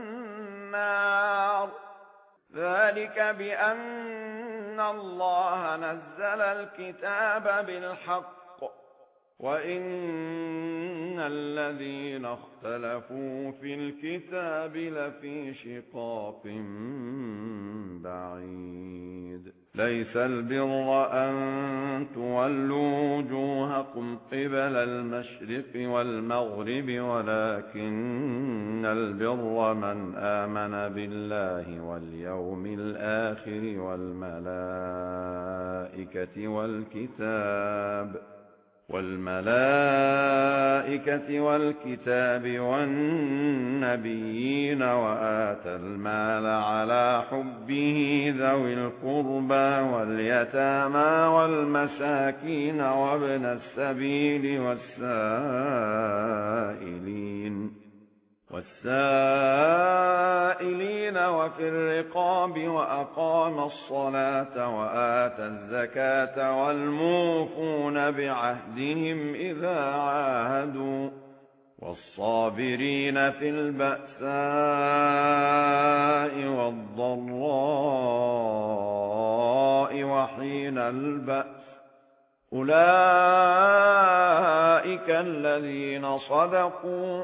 A: النار ذلك بأن الله نزل الكتاب بالحق وإن الذين اختلفوا في الكتاب لفي شقاق بعيد ليس البر أن تولوا وجوهكم قبل المشرق والمغرب ولكن البر من آمن بالله واليوم الآخر والملائكة والكتاب والنبيين وآتى المال على حبه ذوي القربى واليتامى والمساكين وابن السبيل والسائلين وفي الرقاب وأقام الصلاة وآتى الزكاة والموفون بعهدهم إذا عاهدوا والصابرين في البأساء والضراء وحين البأس أولئك الذين صدقوا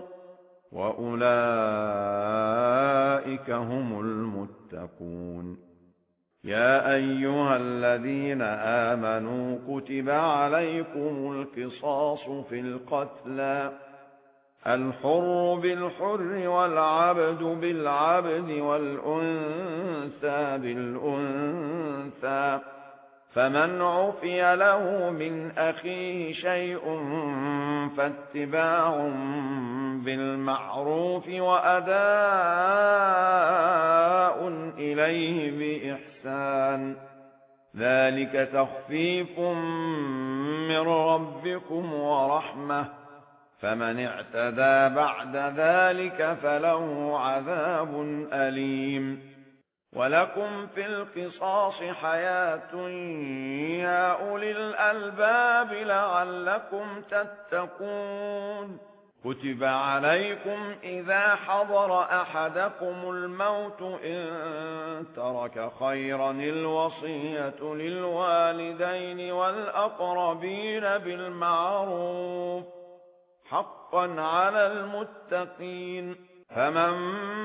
A: وأولئك هم المتقون يا أيها الذين آمنوا كتب عليكم القصاص في القتلى الحر بالحر والعبد بالعبد والأنثى بالأنثى فمن عفي له من أخيه شيء فاتباع بالمعروف وأداء إليه بإحسان ذلك تخفيف من ربكم ورحمة فمن اعتدى بعد ذلك فله عذاب أليم ولكم في القصاص حياة يا أولي الألباب لعلكم تتقون كتب عليكم إذا حضر أحدكم الموت إن ترك خيرا الوصية للوالدين والأقربين بالمعروف حقا على المتقين فمن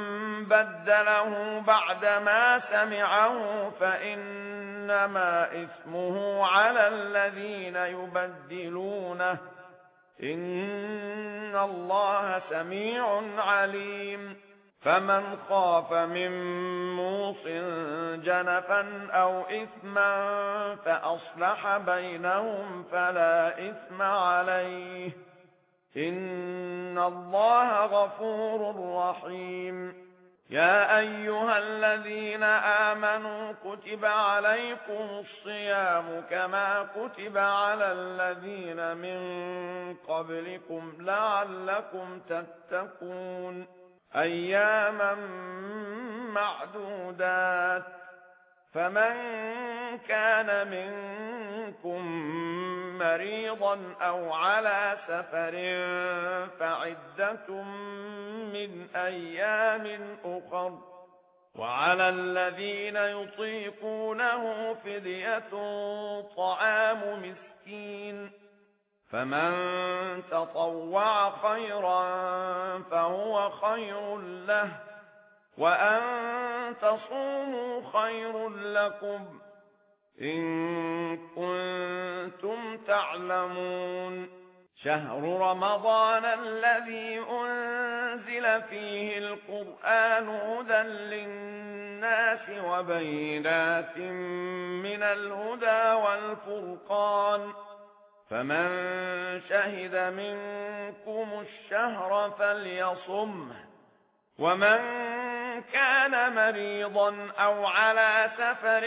A: بدله بعدما سمعه فإنما إثمه على الذين يبدلونه إن الله سميع عليم فمن خاف من موص جنفا أو إثما فأصلح بينهم فلا إثم عليه إن الله غفور رحيم يا أيها الذين آمنوا كتب عليكم الصيام كما كتب على الذين من قبلكم لعلكم تتقون أياما معدودات فمن كان منكم مريضا أو على سفر فعدة من أيام أخر وعلى الذين يطيقونه فدية طعام مسكين فمن تطوع خيرا فهو خير له وأن تصوموا خير لكم إن كنتم تعلمون شهر رمضان الذي أنزل فيه القرآن هدى للناس وبينات من الهدى والفرقان فمن شهد منكم الشهر فليصمه ومن كان مريضا أو على سفر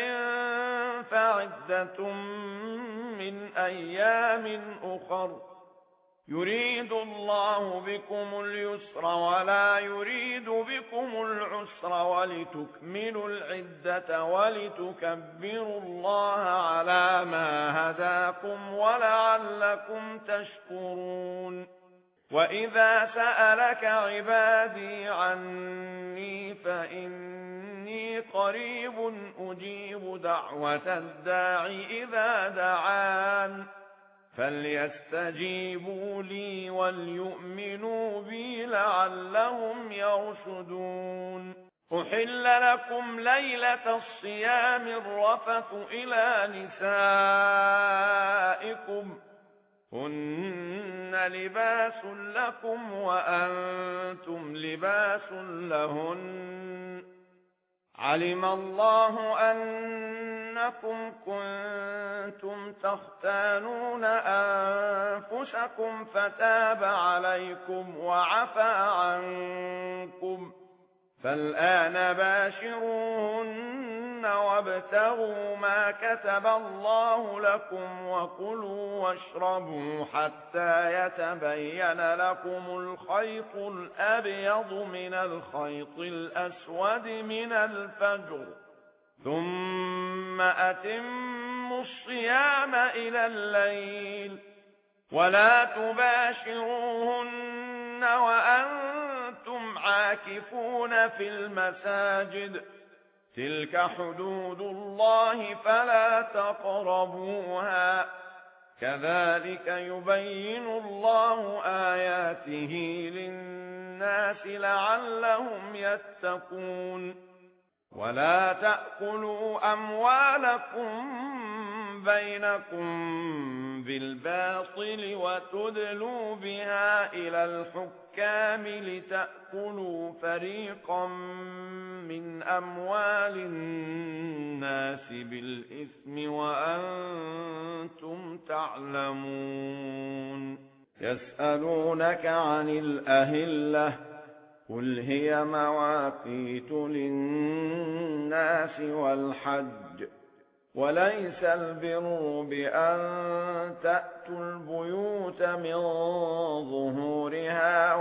A: فعدة من أيام أخر يريد الله بكم اليسر ولا يريد بكم العسر ولتكملوا العدة ولتكبروا الله على ما هداكم ولعلكم تشكرون وإذا سألك عبادي عني فإني قريب أجيب دعوة الداع إذا دعان فليستجيبوا لي وليؤمنوا بي لعلهم يرشدون أحل لكم ليلة الصيام الرفث إلى نسائكم هن لباس لكم وأنتم لباس لهن علم الله أنكم كنتم تختانون أنفسكم فتاب عليكم وعفى عنكم فالآن باشروهن وابتغوا ما كتب الله لكم وكلوا واشربوا حتى يتبين لكم الخيط الأبيض من الخيط الأسود من الفجر ثم أتموا الصيام إلى الليل ولا تباشروهن وأنتم عاكفون في المساجد تلك حدود الله فلا تقربوها كذلك يبين الله آياته للناس لعلهم يتقون ولا تأكلوا أموالكم بينكم بالباطل وتدلوا بها إلى الحكام لتأكلوا فريقا من أموال الناس بالإثم وأنتم تعلمون يسألونك عن الأهلة قل هي مواقيت للناس والحج وليس البر بأن تأتوا البيوت من ظهورها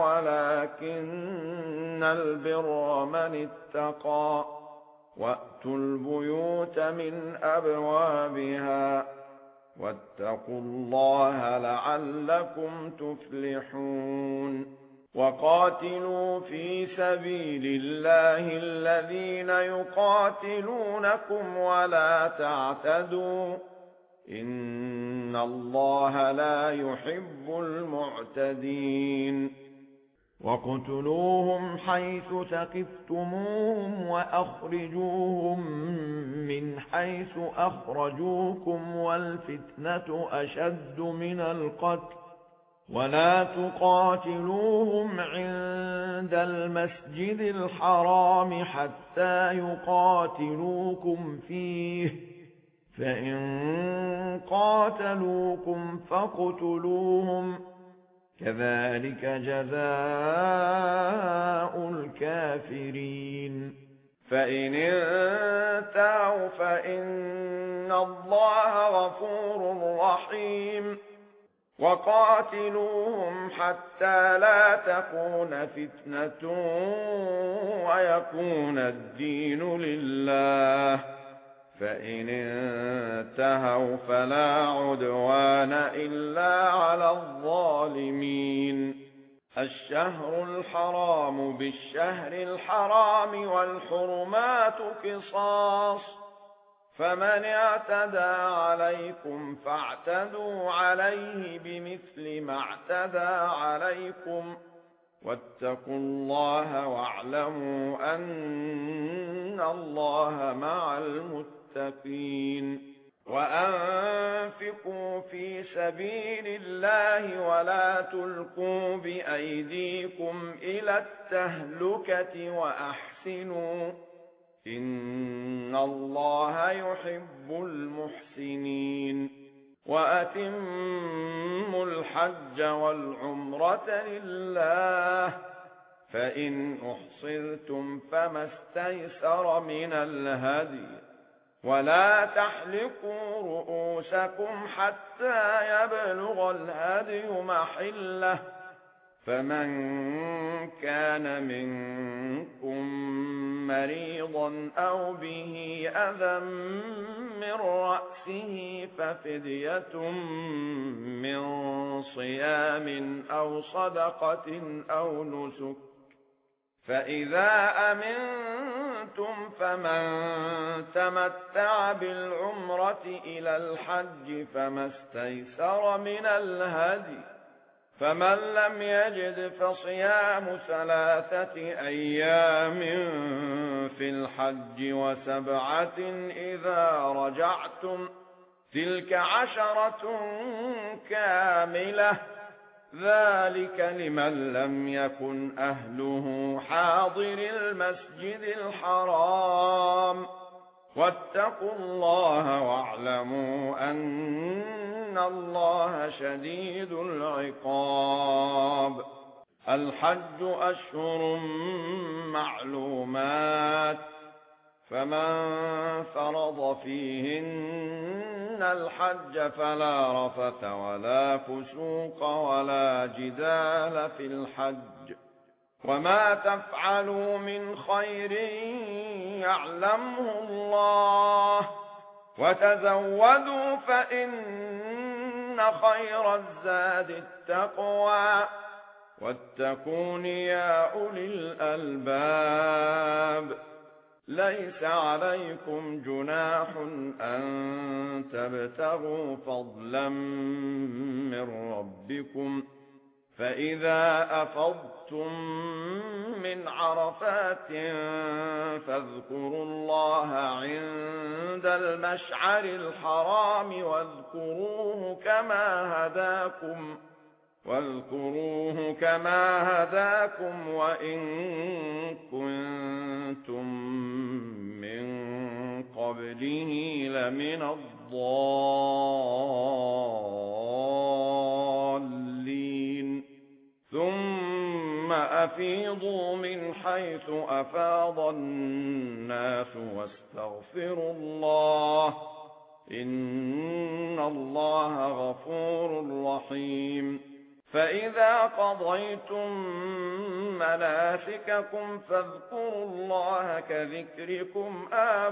A: ولكن البر من اتقى وأتوا البيوت من أبوابها واتقوا الله لعلكم تفلحون وقاتلوا في سبيل الله الذين يقاتلونكم ولا تعتدوا إن الله لا يحب المعتدين وقتلوهم حيث ثقفتموهم وأخرجوهم من حيث أخرجوكم والفتنة أشد من القتل ولا تقاتلوهم عند المسجد الحرام حتى يقاتلوكم فيه فإن قاتلوكم فاقتلوهم كذلك جزاء الكافرين فإن انتهوا فإن الله غفور رحيم وقاتلوهم حتى لا تكون فتنة ويكون الدين لله فإن انتهوا فلا عدوان إلا على الظالمين الشهر الحرام بالشهر الحرام والحرمات قصاص، فمن اعتدى عليكم فاعتدوا عليه بمثل ما اعتدى عليكم، واتقوا الله واعلموا أن الله مع المتقين. وأنفقوا في سبيل الله ولا تلقوا بأيديكم إلى التهلكة وأحسنوا إن الله يحب المحسنين. وأتموا الحج والعمرة لله، فإن أحصرتم فما استيسر من الهدي، ولا تحلقوا رؤوسكم حتى يبلغ الهدي محله، فمن كان منكم مريضا أو به أذى من رأسه ففدية من صيام أو صدقة أو نسك، فإذا أمنتم فمن تمتع بالعمرة إلى الحج فما استيسر من الهدي، فمن لم يجد فصيام 3 أيام في الحج و7 إذا رجعتم، تلك 10 كاملة، ذلك لمن لم يكن أهله حاضر المسجد الحرام. واتقوا الله واعلموا أن الله شديد العقاب. الحج أشهر معلومات، فمن فرض فيهن الحج فلا رفث ولا فسوق ولا جدال في الحج، وما تفعلوا من خير يعلمه الله، وتزودوا فإن خير الزاد التقوى، واتقون يا أولي الألباب. ليس عليكم جناح أن تبتغوا فضلا من ربكم، فإذا أفضتم من عرفات فاذكروا الله عند المشعر الحرام واذكروه كما هداكم وإن كنتم من قبله لمن الضالين. ثم أفيضوا من حيث أفاض الناس واستغفروا الله إن الله غفور رحيم. فإذا قضيتم مناسككم فاذكروا الله كذكركم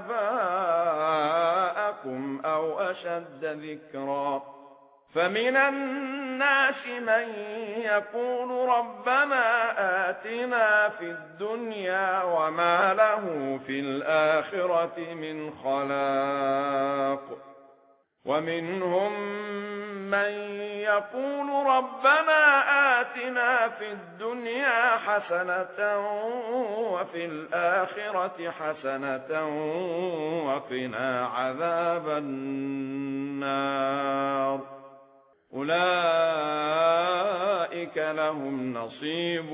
A: آباءكم أو أشد ذكرا. فمن الناس من يقول ربنا آتنا في الدنيا وما له في الآخرة من خلاق، ومنهم من يقول ربنا آتنا في الدنيا حسنة وفي الآخرة حسنة وقنا عذاب النار. أولئك لهم نصيب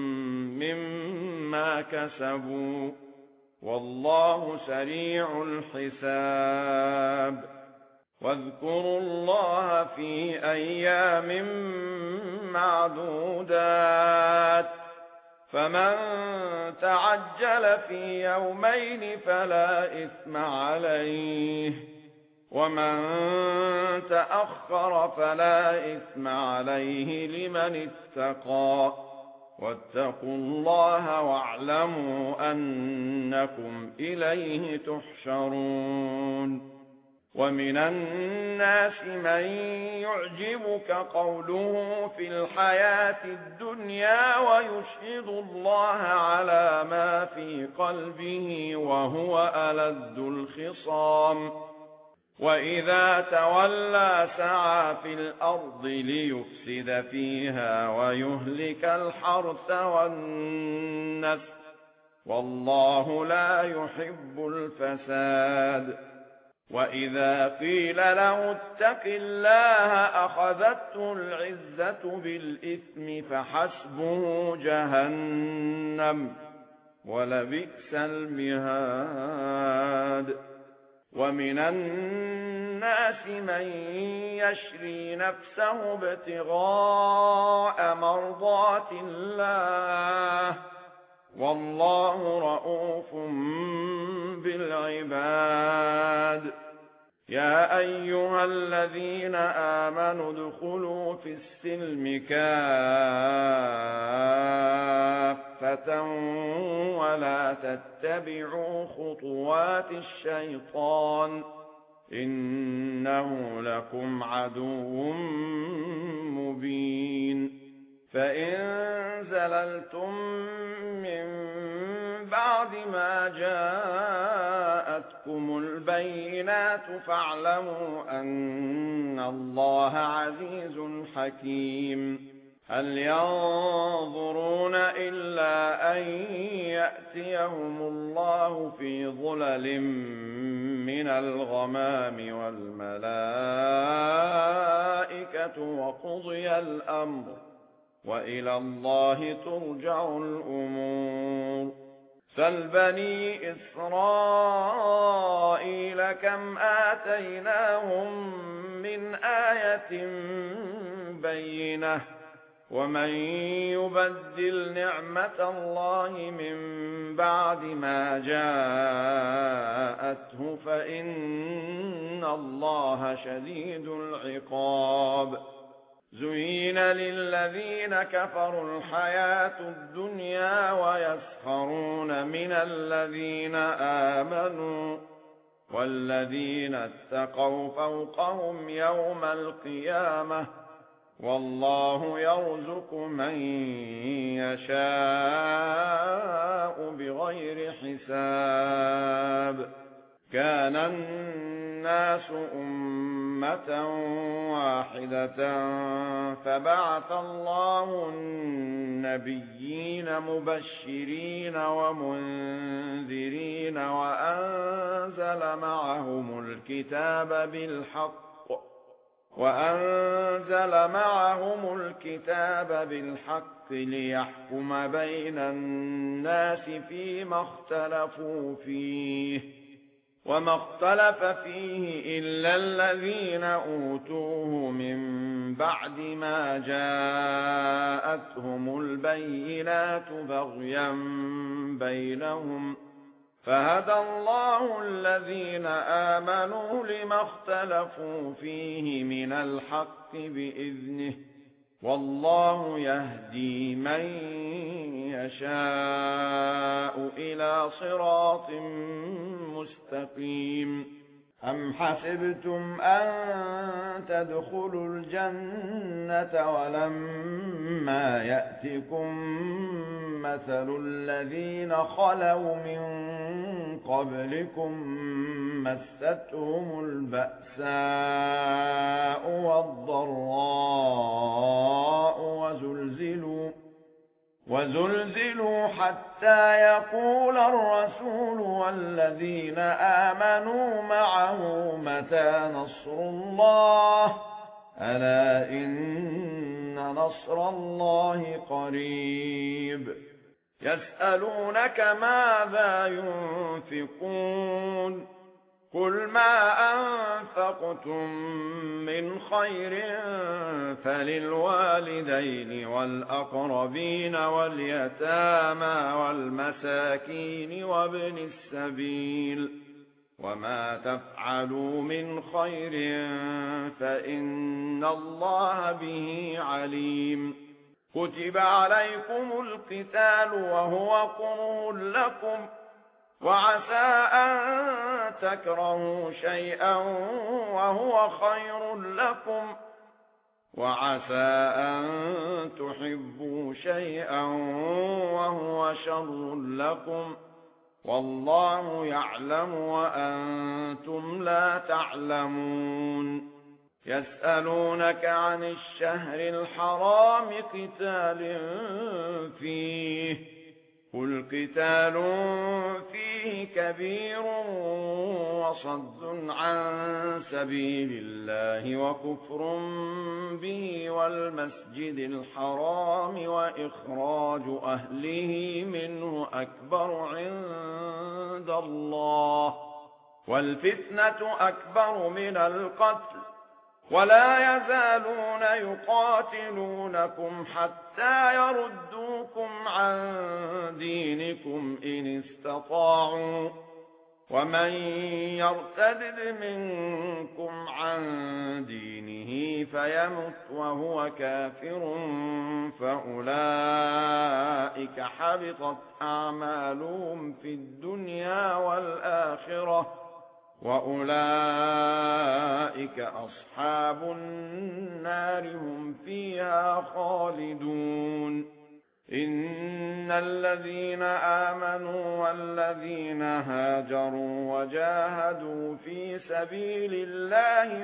A: مما كسبوا والله سريع الحساب. واذكروا الله في أيام معدودات، فمن تعجل في يومين فلا إثم عليه، ومن تأخر فلا إثم عليه لمن اتقى. واتقوا الله واعلموا أنكم إليه تحشرون. ومن الناس من يعجبك قوله في الحياة الدنيا ويشهد الله على ما في قلبه وهو ألد الخصام وإذا تولى سعى في الأرض ليفسد فيها ويهلك الحرث والنسل والله لا يحب الفساد وإذا قيل له اتق الله أخذته العزة بالإثم فحسبه جهنم ولبئس المهاد ومن الناس من يشري نفسه ابتغاء مرضات الله والله رؤوف بالعباد يا أيها الذين آمنوا ادخلوا في السلم كافة ولا تتبعوا خطوات الشيطان إنه لكم عدو مبين فإن زللتم من بعد ما جاءتكم البينات فاعلموا أن الله عزيز حكيم هل ينظرون إلا أن يأتيهم الله في ظلل من الغمام والملائكة وقضي الأمر وإلى الله ترجع الأمور سل بني إسرائيل كم آتيناهم من آية بينة ومن يبدل نعمة الله من بعد ما جاءته فإن الله شديد العقاب زين للذين كفروا الحياة الدنيا ويسخرون من الذين آمنوا والذين اتقوا فوقهم يوم القيامة والله يرزق من يشاء بغير حساب كان الناس أمة واحدة فبعث الله النبيين مبشرين ومنذرين وأنزل معهم الكتاب بالحق ليحكم بين الناس فيما اختلفوا فيه وما اختلف فيه إلا الذين أوتوه من بعد ما جاءتهم البينات بغيا بينهم فهدى الله الذين آمنوا لما اختلفوا فيه من الحق بإذنه والله يهدي من يشاء إلى صراط مستقيم أم حسبتم أن تدخلوا الجنة ولما يأتكم مثل الذين خلوا من قبلكم مستهم البأساء والضراء وزلزلوا حتى يقول الرسول والذين آمنوا معه متى نصر الله ألا إن نصر الله قريب يسألونك ماذا ينفقون قل ما أنفقتم من خير فللوالدين والأقربين واليتامى والمساكين وابن السبيل وما تفعلوا من خير فإن الله به عليم كتب عليكم القتال وهو كره لكم وعسى أن تكرهوا شيئا وهو خير لكم، وعسى أن تحبوا شيئا وهو شر لكم، والله يعلم وأنتم لا تعلمون. يسألونك عن الشهر الحرام قتال فيه، قل قتال فيه كبير وصد عن سبيل الله وكفر به والمسجد الحرام وإخراج أهله منه أكبر عند الله، والفتنة أكبر من القتل، ولا يزالون يقاتلونكم حتى يردوكم عن دينكم إن استطاعوا، ومن يرتد منكم عن دينه فيمت وهو كافر فأولئك حبطت أعمالهم في الدنيا والآخرة، وأولئك أصحاب النار هم فيها خالدون. إن الذين آمنوا والذين هاجروا وجاهدوا في سبيل الله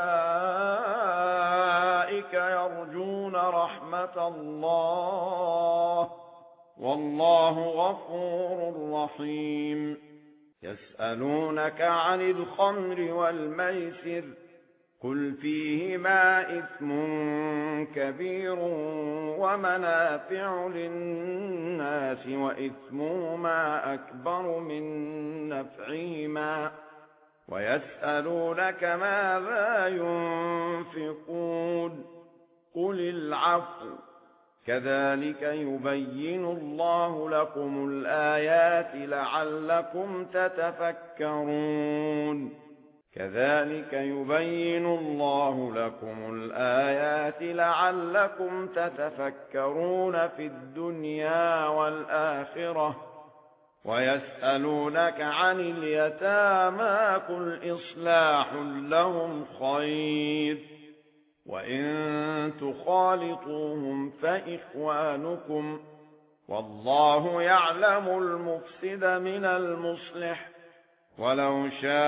A: أولئك يرجون رحمة الله، والله غفور رحيم. يسألونك عن الخمر والميسر، قل فيهما إثم كبير ومنافع للناس وإثمهما أكبر من نفعهما، ويسألونك ماذا ينفقون، قل العفو، كذلك يبين الله لكم الآيات لعلكم تتفكرون. كذلك يبين الله لكم الآيات لعلكم تتفكرون في الدنيا والآخرة. ويسألونك عن اليتامى قل إصلاح لهم خير، وإن تخالطوهم فإخوانكم، والله يعلم المفسد من المصلح، ولو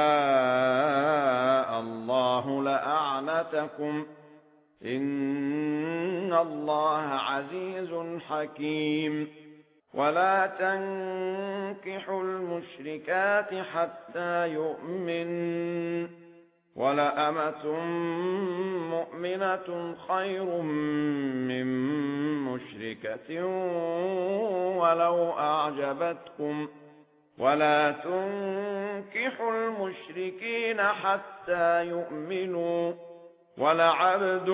A: شاء الله لأعنتكم، إن الله عزيز حكيم. ولا تنكحوا المشركات حتى يؤمنوا، ولأمة مؤمنة خير من مشركة ولو أعجبتكم، ولا تنكحوا المشركين حتى يؤمنوا، ولعبد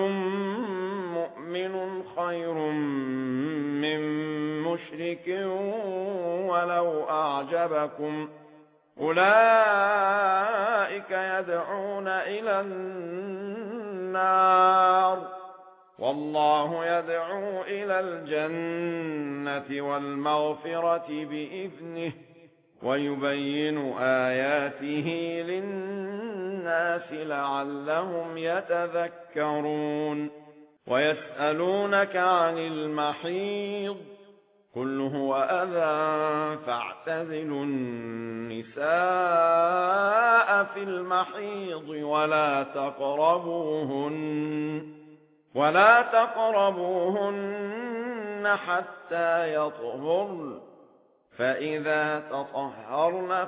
A: مؤمن خير من مشرك ولو أعجبكم، أولئك يدعون إلى النار، والله يدعو إلى الجنة والمغفرة بإذنه، ويبين آياته للناس لعلهم يتذكرون. ويسألونك عن المحيض، قل هو أذى فاعتزلوا النساء في المحيض ولا تقربوهن حتى يطهرن، فإذا تطهرن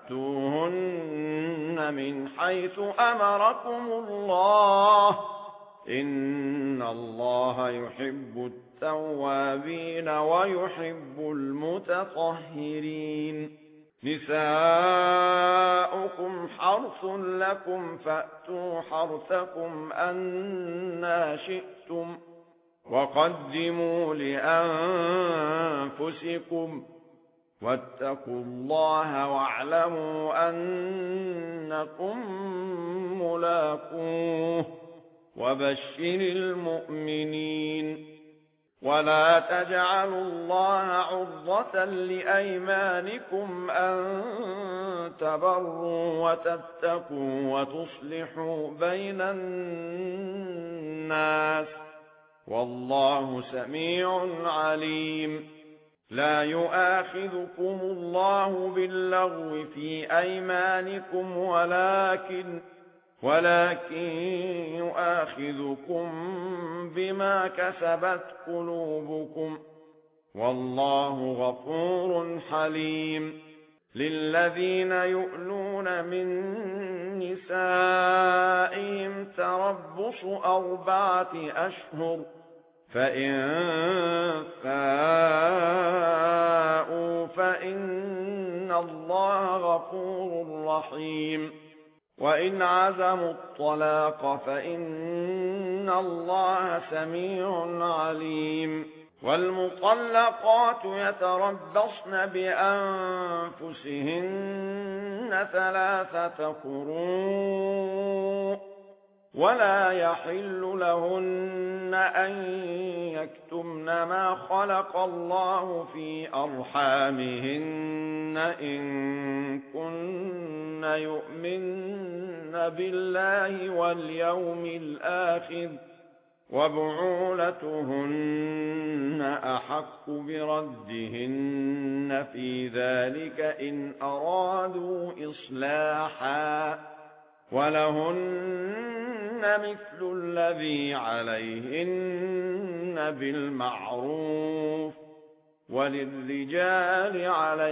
A: فأتوهن من حيث أمركم الله، إن الله يحب التوابين ويحب المتطهرين. نساؤكم حرث لكم فأتوا حرثكم أنى شئتم، وقدموا لأنفسكم، واتقوا الله واعلموا أنكم ملاقوه، وبشر المؤمنين. ولا تجعلوا الله عرضة لأيمانكم أن تبروا وتتقوا وتصلحوا بين الناس والله سميع عليم. لا يؤاخذكم الله باللغو في أيمانكم ولكن يؤاخذكم بما كسبت قلوبكم والله غفور حليم. للذين يؤلون من نسائهم تربص 4 أشهر فإن فاءوا فإن الله غفور رحيم. وإن عزموا الطلاق فإن الله سميع عليم. والمطلقات يتربصن بأنفسهن 3 قروء ولا يحل لهن أن يكتمن ما خلق الله في أرحامهن إن كن يؤمن بالله واليوم الآخر وبعولتهن أحق بردهن في ذلك إن أرادوا إصلاحا ولهن مثل الذي عليهن بالمعروف وللرجال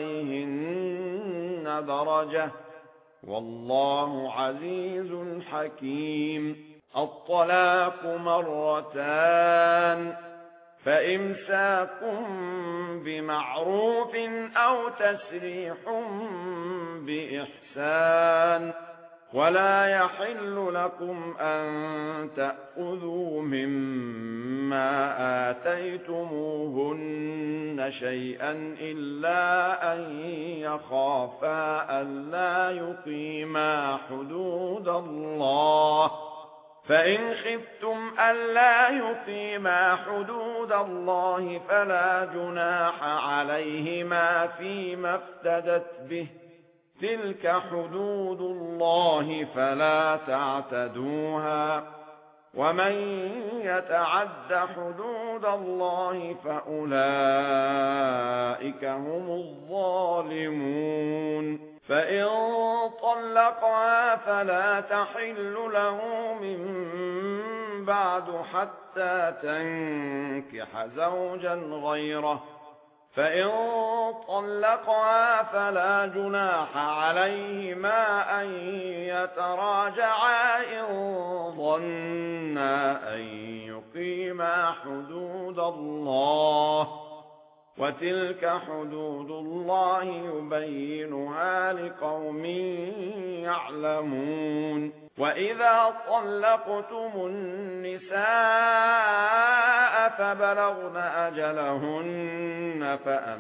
A: عليهن درجة والله عزيز حكيم. الطلاق 2 فإمساك بمعروف أو تسريح بإحسان ولا يحل لكم أن تأخذوا مما آتيتموهن شيئا إلا أن يخافا ألا يقيما حدود الله فإن خفتم ألا يقيما حدود الله فلا جناح عليهما فيما افتدت به تلك حدود الله فلا تعتدوها ومن يتعد حدود الله فأولئك هم الظالمون. فإن طلقها فلا تحل له من بعد حتى تنكح زوجا غيره فإن طلقها فلا جناح عليهما أن يتراجعا إن ظنا أن يقيما حدود الله وتلك حدود الله يبينها لقوم يعلمون. وإذا طلقتم النساء فبلغن أجلهن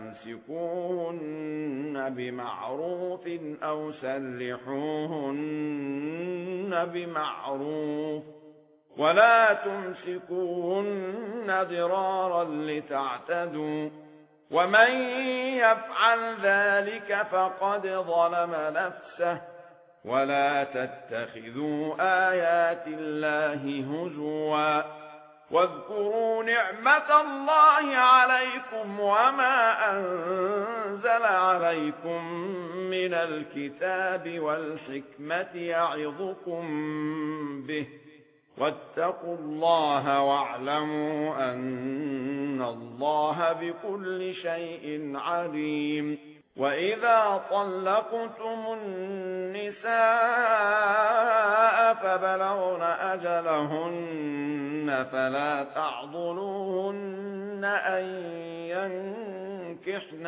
A: فأمسكوهن بمعروف أو سرحوهن بمعروف ولا تمسكوهن ضرارا لتعتدوا ومن يفعل ذلك فقد ظلم نفسه ولا تتخذوا آيات الله هزوا واذكروا نعمة الله عليكم وما أنزل عليكم من الكتاب والحكمة يعظكم به واتقوا الله واعلموا أن الله بكل شيء عليم. وإذا طلقتم النساء فبلغن أجلهن فلا تعضلوهن أن ينكحن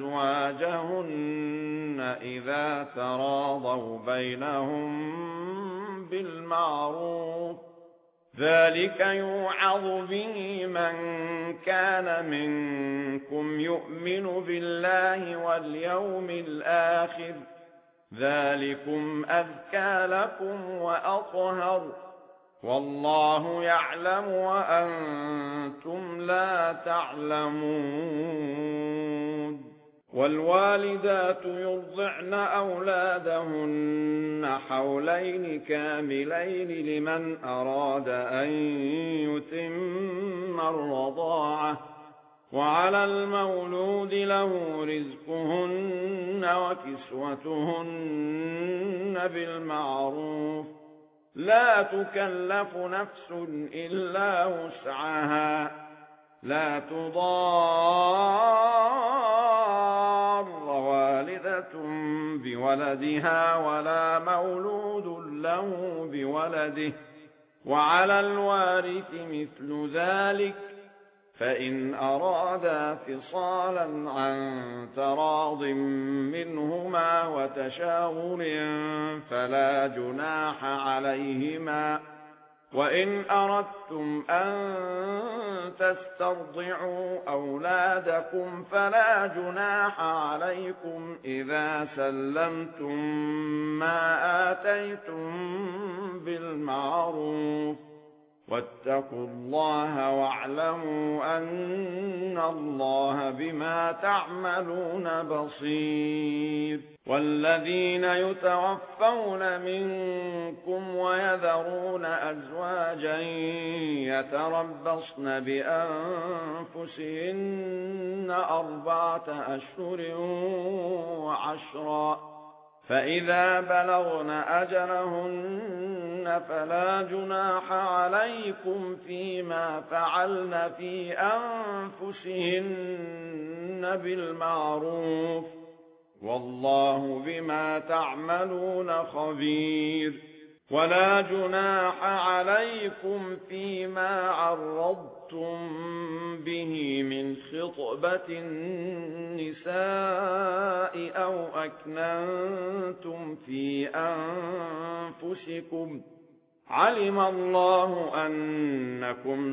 A: أزواجهن إذا تراضوا بينهم بالمعروف ذلك يوعظ به من كان منكم يؤمن بالله واليوم الآخر ذلكم أذكى لكم وأطهر والله يعلم وأنتم لا تعلمون. والوالدات يرضعن أولادهن حولين كاملين لمن أراد أن يتم الرضاعة، وعلى المولود له رزقهن وكسوتهن بالمعروف، لا تكلف نفس إلا وسعها، لا تضار والدة بولدها ولا مولود له بولده، وعلى الوارث مثل ذلك، فإن أرادا فصالا عن تراض منهما وتشاور فلا جناح عليهما. وإن أردتم أن تسترضعوا أولادكم فلا جناح عليكم إذا سلمتم ما آتيتم بالمعروف، واتقوا الله واعلموا أن الله بما تعملون بصير. والذين يتوفون منكم ويذرون أزواجا يتربصن بأنفسهن 4 أشهر و10، فإذا بلغن أجلهن فلا جناح عليكم فيما فعلن في أنفسهن بالمعروف، والله بما تعملون خبير. ولا جناح عليكم فيما عرضتم به من خطبة النساء أو أكننتم في أنفسكم، علم الله أنكم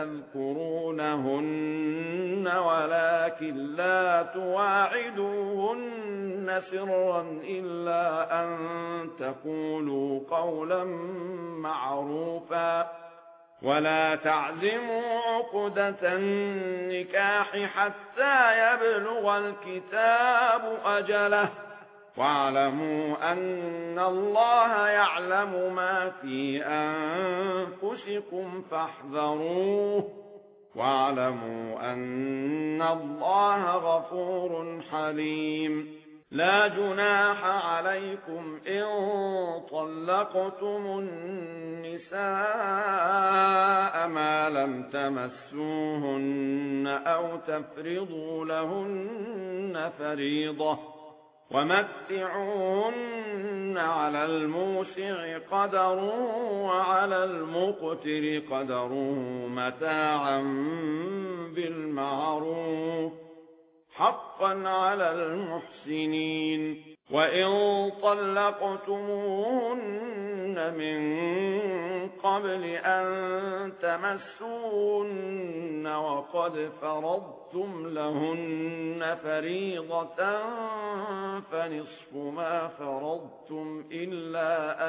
A: ستذكرونهن ولكن لا تواعدوهن سرا إلا أن تقولوا قولا معروفا، ولا تعزموا عقدة النكاح حتى يبلغ الكتاب أجله، واعلموا أن الله يعلم ما في أنفسكم فاحذروه، واعلموا أن الله غفور حليم. لا جناح عليكم إن طلقتم النساء ما لم تمسوهن أو تفرضوا لهن فريضة، ومتعوهن على الموسع قدره وعلى المقتر قدره متاعا بالمعروف، حقا على المحسنين. وإن طلقتموهن من قبل أن تمسوهن وقد فرضتم لهن فريضة فنصف ما فرضتم إلا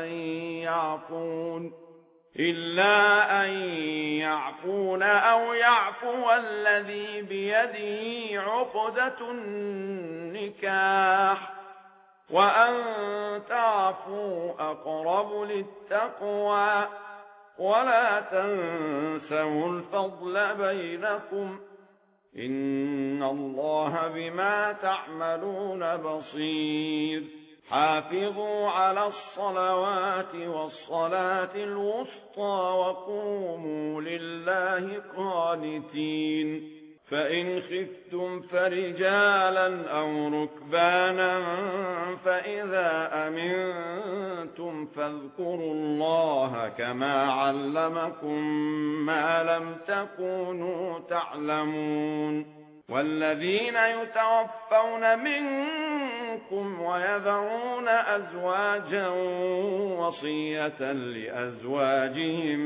A: أن يعفون أو يعفو الذي بيده عقدة النكاح، وأن تعفوا أقرب للتقوى، ولا تنسوا الفضل بينكم، إن الله بما تعملون بصير. حافظوا على الصلوات والصلاة الوسطى وقوموا لله قانتين. فإن خفتم فرجالا أو ركبانا فإذا أمنتم فاذكروا الله كما علمكم ما لم تكونوا تعلمون. والذين يتوفون منكم ويذرون أزواجا وصية لأزواجهم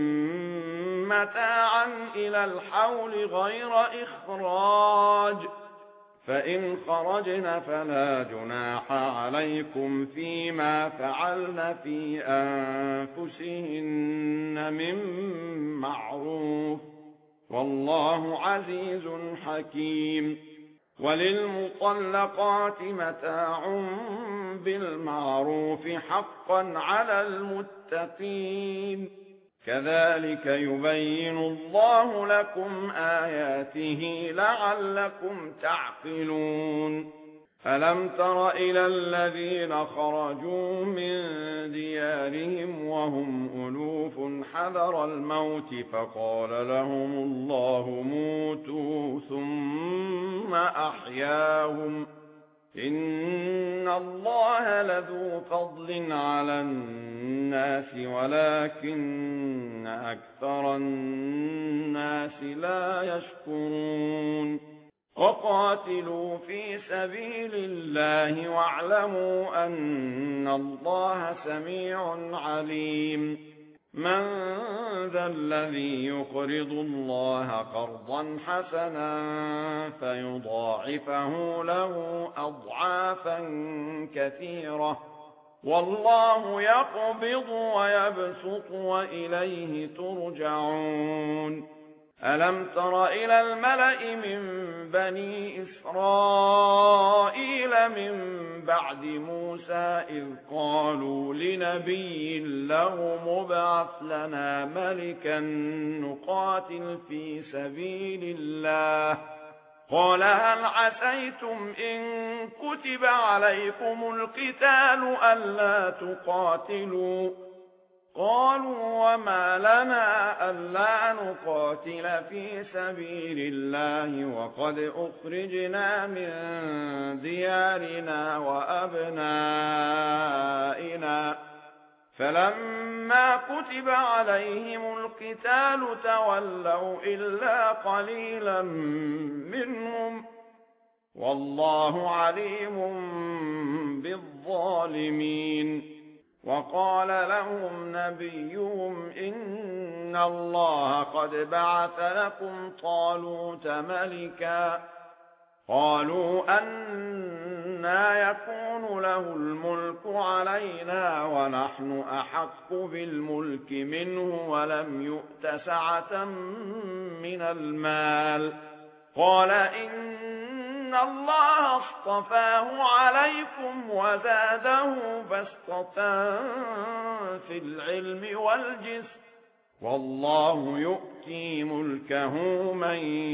A: متاعا إلى الحول غير إخراج، فإن خرجن فلا جناح عليكم فيما فعلن في أنفسهن من معروف، والله عزيز حكيم. وللمطلقات متاع بالمعروف حقا على المتقين، كذلك يبين الله لكم آياته لعلكم تعقلون. ألم تر إلى الذين خرجوا من ديارهم وهم ألوف حذر الموت فقال لهم الله موتوا ثم أحياهم، إن الله لذو فضل على الناس ولكن أكثر الناس لا يشكرون. وقاتلوا في سبيل الله واعلموا أن الله سميع عليم. من ذا الذي يقرض الله قرضا حسنا فيضاعفه له أضعافا كثيرة، والله يقبض ويبسط وإليه ترجعون. ألم تر إلى الملأ من بني إسرائيل من بعد موسى إذ قالوا لنبي له مبعث لنا ملكا نقاتل في سبيل الله، قال هل عسيتم إن كتب عليكم القتال ألا تقاتلوا؟ قالوا وما لنا ألا نقاتل في سبيل الله وقد أخرجنا من ديارنا وأبنائنا، فلما كتب عليهم القتال تولوا إلا قليلا منهم، والله عليم بالظالمين. وقال لهم نبيهم إن الله قد بعث لكم طالوت ملكا، قالوا أنى يكون له الملك علينا ونحن أحق بالملك منه ولم يؤت سعة من المال، قال إن الله اصطفاه عليكم وزاده بسطة في العلم والجسم، والله يؤتي ملكه من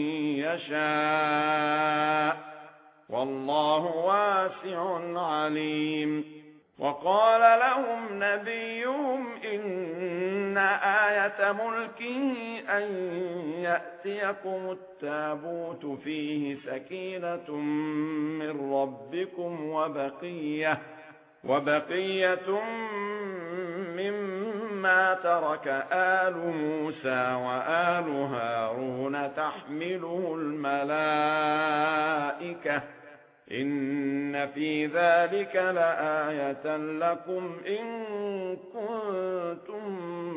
A: يشاء، والله واسع عليم. وقال لهم نبيهم إن آية ملكه أن يأتيكم التابوت فيه سكينة من ربكم وبقية مما ترك آل موسى وآل هارون تحمله الملائكة، إن في ذلك لآية لكم إن كنتم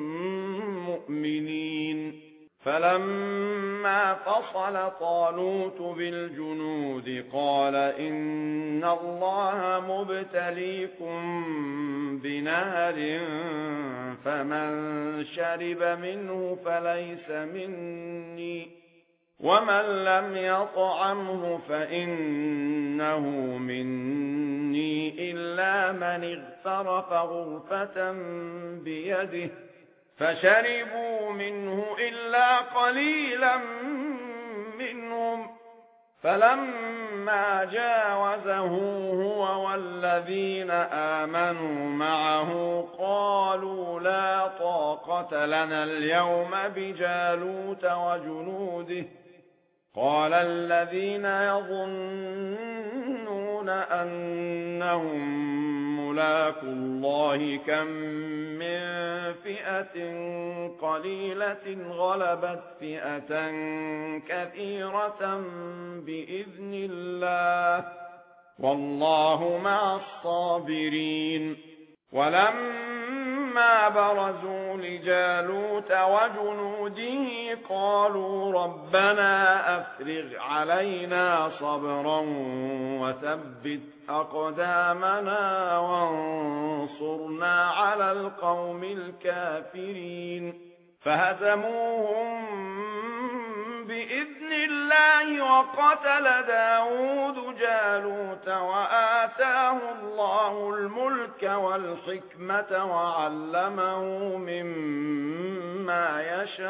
A: مؤمنين. فلما فصل طالوت بالجنود قال إن الله مبتليكم بنهر فمن شرب منه فليس مني ومن لم يطعمه فإنه مني إلا من اغترف غرفة بيده، فشربوا منه إلا قليلا منهم، فلما جاوزه هو والذين آمنوا معه قالوا لا طاقة لنا اليوم بجالوت وجنوده، قال الذين يظنون أنهم ملاقو الله كم من فئة قليلة غلبت فئة كثيرة بإذن الله، والله مع الصابرين. ولما فلما برزوا لجالوت وجنوده قالوا ربنا أفرغ علينا صبرا وثبت أقدامنا وانصرنا على القوم الكافرين فهزموهم بإذن الله وقتل داود جالوت وآتاه الله الملك والحكمة وعلمه مما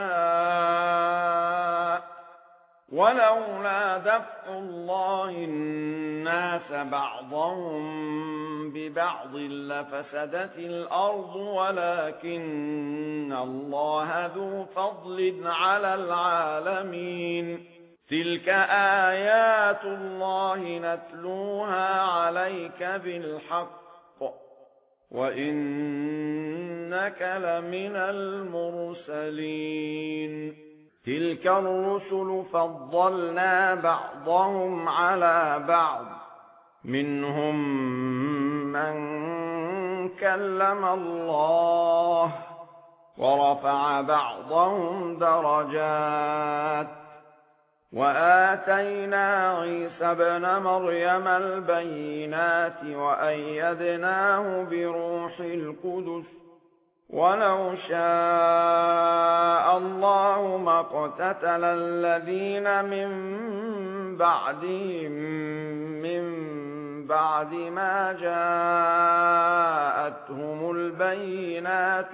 A: يشاء ولولا دفع الله الناس بعضهم ببعض لفسدت الأرض ولكن الله ذو فضل على العالمين تلك آيات الله نتلوها عليك بالحق وإنك لمن المرسلين تلك الرسل فضلنا بعضهم على بعض منهم من كلم الله ورفع بعضهم درجات وآتينا عيسى ابن مريم البينات وأيدناه بروح القدس ولو شاء الله ما اقتتل الذين من بعدهم من بعد ما جاءتهم البينات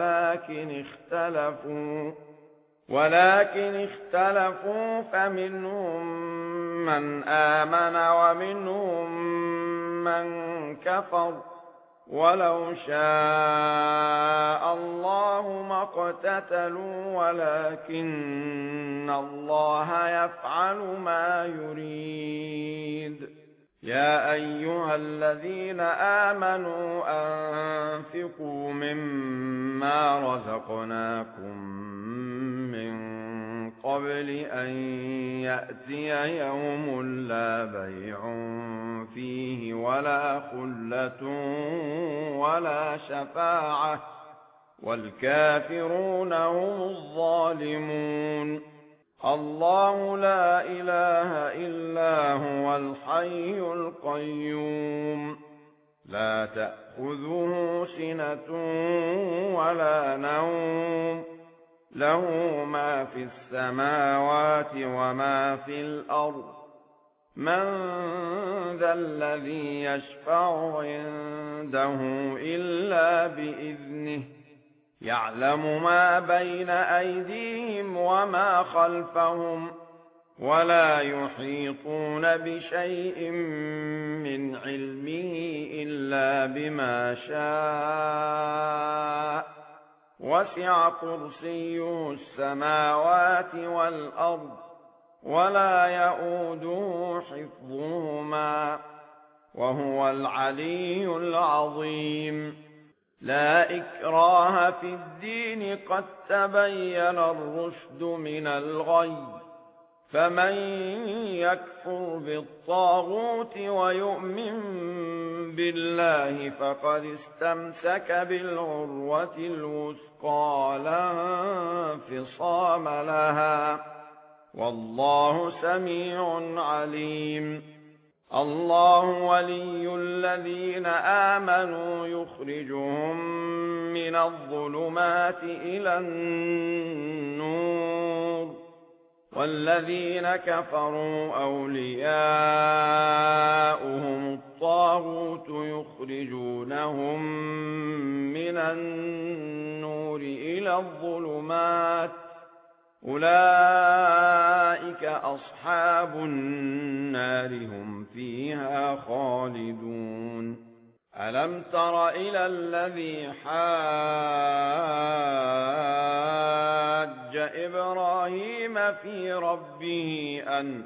A: ولكن اختلفوا فمنهم من آمن ومنهم من كفر ولو شاء الله ما اقتتلوا ولكن الله يفعل ما يريد يا أيها الذين آمنوا أنفقوا مما رزقناكم من قبل أن يأتي يوم لا بيع فيه ولا خلة ولا شفاعة والكافرون هم الظالمون الله لا إله إلا هو الحي القيوم لا تأخذه سنة ولا نوم له ما في السماوات وما في الأرض من ذا الذي يشفع عنده إلا بإذنه يعلم ما بين أيديهم وما خلفهم ولا يحيطون بشيء من علمه إلا بما شاء وسع كرسيه السماوات والأرض ولا يؤوده حفظهما وهو العلي العظيم لا إكراه في الدين قد تبين الرشد من الغي فمن يكفر بالطاغوت ويؤمن بالله فقد استمسك بالعروة الوثقى لا انفصام لها والله سميع عليم الله ولي الذين آمنوا يخرجهم من الظلمات إلى النور والذين كفروا أولياؤهم الطاغوت يخرجونهم من النور إلى الظلمات أولئك أصحاب النار هم فيها خالدون ألم تر إلى الذي حاج إبراهيم في ربه أن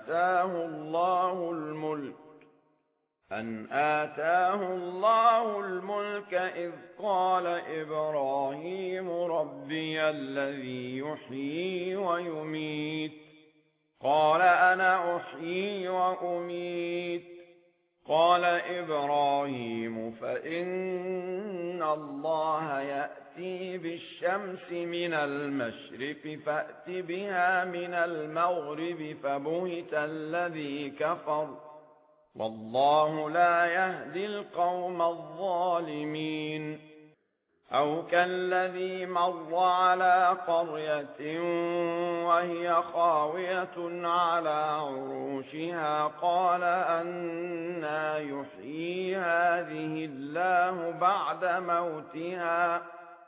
A: آتاه الله الملك إذ قال إبراهيم ربي الذي يحيي ويميت قال أنا أحيي وأميت قال إبراهيم فإن الله يأتي بالشمس من المشرق فأت بها من المغرب فبهت الذي كفر والله لا يهدي القوم الظالمين أو كالذي مر على قرية وهي خاوية على عروشها قال أنى يحيي هذه الله بعد موتها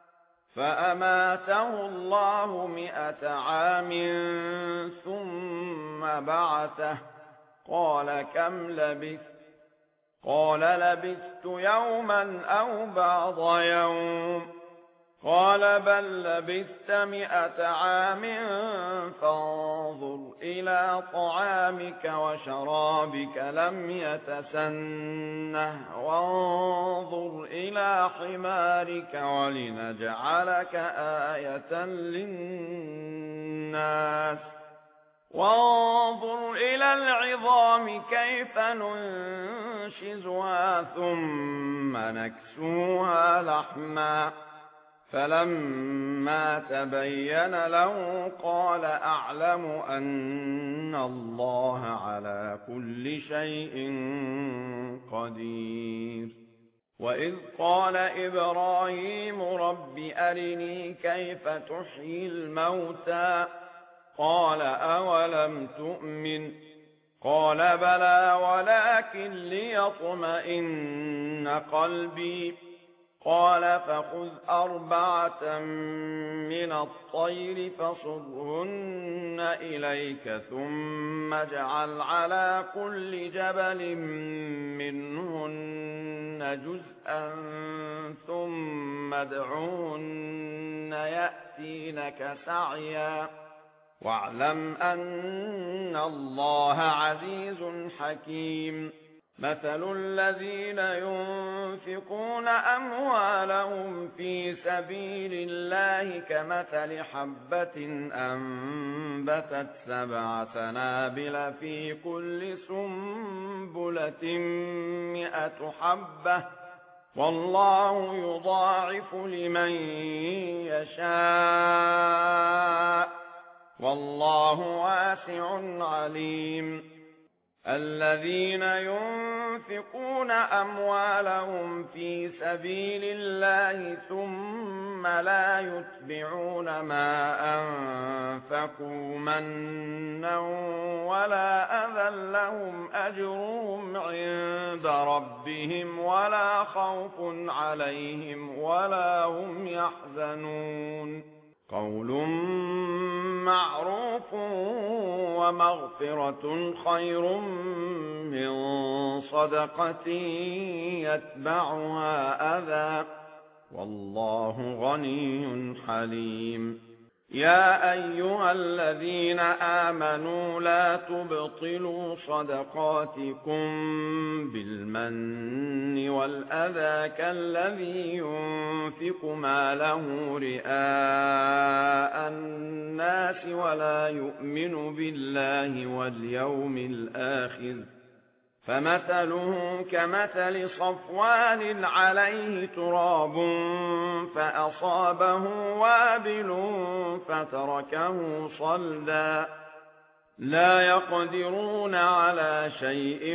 A: فأماته الله 100 عام ثم بعثه قال كم لبثت قال لبثت يوما أو بعض يوم قال بل لبثت 100 عام فانظر إلى طعامك وشرابك لم يتسنه وانظر إلى حمارك ولنجعلك آية للناس وانظر إلى العظام كيف ننشزها ثم نكسوها لحما فلما تبين له قال أعلم أن الله على كل شيء قدير وإذ قال إبراهيم رب أرني كيف تحيي الموتى قال أولم تؤمن قال بلى ولكن ليطمئن قلبي قال فخذ 4 من الطير فصرهن إليك ثم اجعل على كل جبل منهن جزءا ثم ادعهن يأتينك سعيا واعلم أن الله عزيز حكيم مثل الذين ينفقون أموالهم في سبيل الله كمثل حبة أنبتت 7 سنابل في كل سنبلة 100 حبة والله يضاعف لمن يشاء والله واسع عليم الذين ينفقون أموالهم في سبيل الله ثم لا يتبعون ما أنفقوا منا ولا أذى لهم أجرهم عند ربهم ولا خوف عليهم ولا هم يحزنون قول معروف ومغفرة خير من صدقة يتبعها أذى والله غني حليم يا أيها الذين آمنوا لا تبطلوا صدقاتكم بالمن والأذى كالذي ينفق ماله رئاء الناس ولا يؤمن بالله واليوم الآخر فمثله كمثل صفوان عليه تراب فأصابه وابل فتركه صلدا لا يقدرون على شيء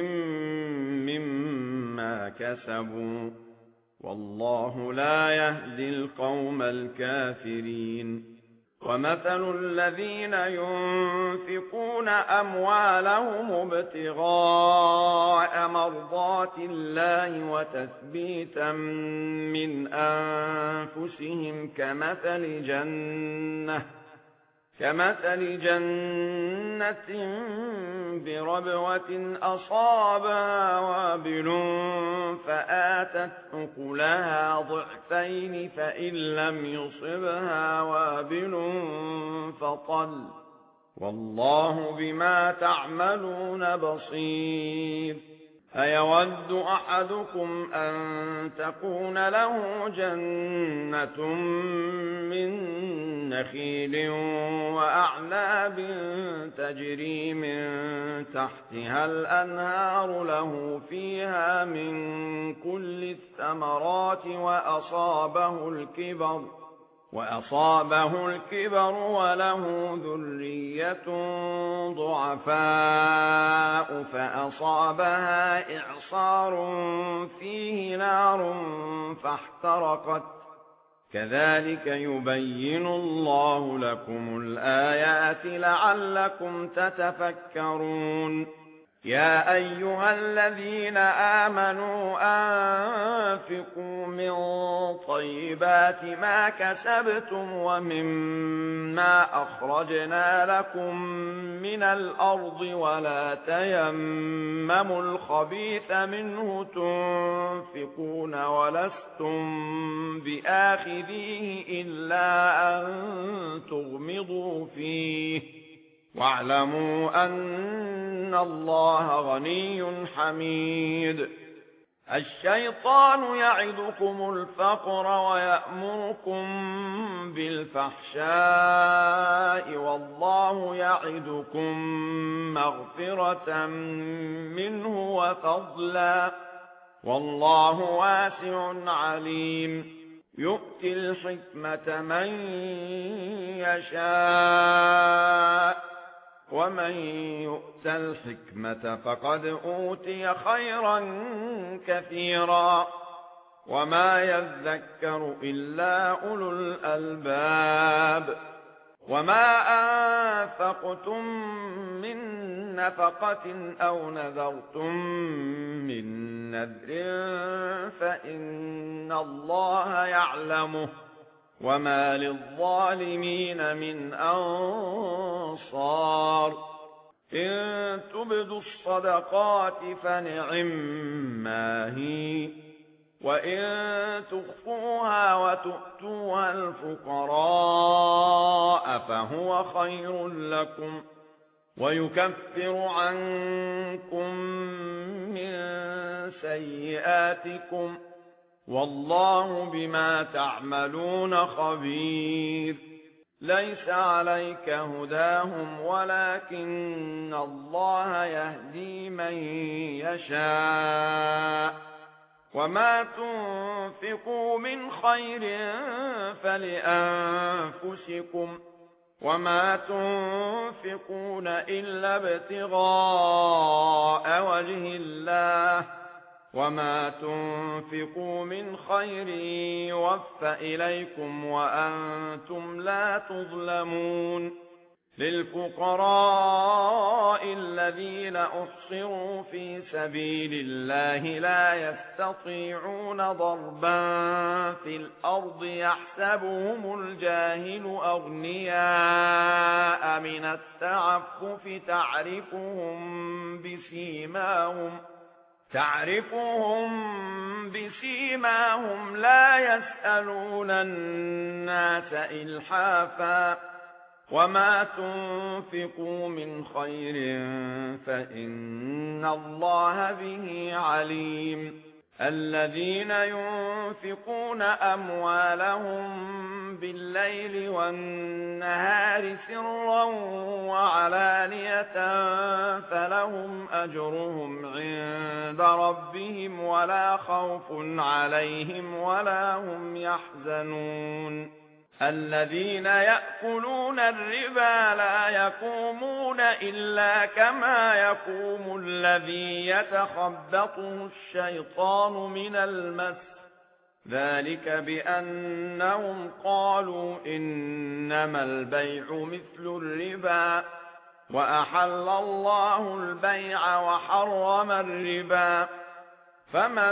A: مما كسبوا والله لا يهدي القوم الكافرين ومثل الذين ينفقون أموالهم ابتغاء مرضات الله وتثبيتا من أنفسهم كمثل جنة بربوة أصابها وابل فآتت أكلها ضعفين فإن لم يصبها وابل فطل والله بما تعملون بصير أيود أحدكم أن تكون له جنة من نخيل وأعناب تجري من تحتها الأنهار له فيها من كل الثمرات وأصابه الكبر وله ذرية ضعفاء فأصابها إعصار فيه نار فاحترقت كذلك يبين الله لكم الآيات لعلكم تتفكرون يا أيها الذين آمنوا أنفقوا من طيبات ما كسبتم ومما أخرجنا لكم من الأرض ولا تيمموا الخبيث منه تنفقون ولستم بآخذيه إلا أن تغمضوا فيه واعلموا أن الله غني حميد الشيطان يعدكم الفقر ويأمركم بالفحشاء والله يعدكم مغفرة منه وفضلا والله واسع عليم يؤتي الحكمة من يشاء ومن يؤت الحكمة فقد أوتي خيرا كثيرا وما يذكر إلا أولو الألباب وما أنفقتم من نفقة أو نذرتم من نذر فإن الله يعلمه وما للظالمين من أنصار إن تبدوا الصدقات فنعما هي وإن تخفوها وتؤتوها الفقراء فهو خير لكم ويكفر عنكم من سيئاتكم والله بما تعملون خبير ليس عليك هداهم ولكن الله يهدي من يشاء وما تنفقوا من خير فلأنفسكم وما تنفقون إلا ابتغاء وجه الله وما تنفقوا من خير يوفى إليكم وأنتم لا تظلمون للفقراء الذين أحصروا في سبيل الله لا يستطيعون ضربا في الأرض يحسبهم الجاهل أغنياء من التعفف تعرفهم بسيماهم لا يسألون الناس إلحافا وما تنفقوا من خير فإن الله به عليم الذين ينفقون أموالهم بالليل والنهار سرا وعلانية فلهم أجرهم عند ربهم ولا خوف عليهم ولا هم يحزنون الذين يأكلون الربا لا يقومون إلا كما يقوم الذي يتخبطه الشيطان من المس ذلك بأنهم قالوا إنما البيع مثل الربا وأحل الله البيع وحرم الربا فمن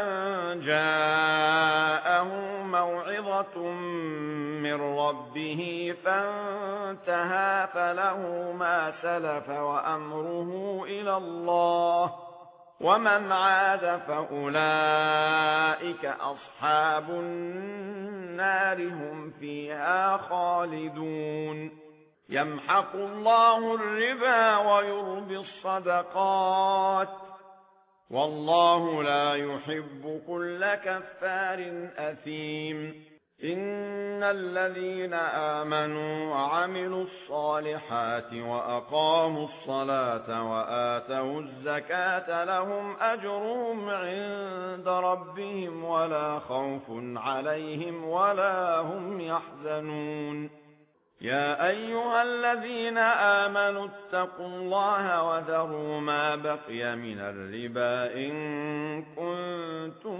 A: جاءه موعظة من ربه فانتهى فله ما سلف وأمره إلى الله ومن عاد فأولئك أصحاب النار هم فيها خالدون يمحق الله الربا ويربي الصدقات والله لا يحب كل كفار أثيم. إن الذين آمنوا وعملوا الصالحات وأقاموا الصلاة وآتوا الزكاة لهم أجرهم عند ربهم ولا خوف عليهم ولا هم يحزنون. يا أيها الذين آمنوا اتقوا الله وذروا ما بقي من الربا إن كنتم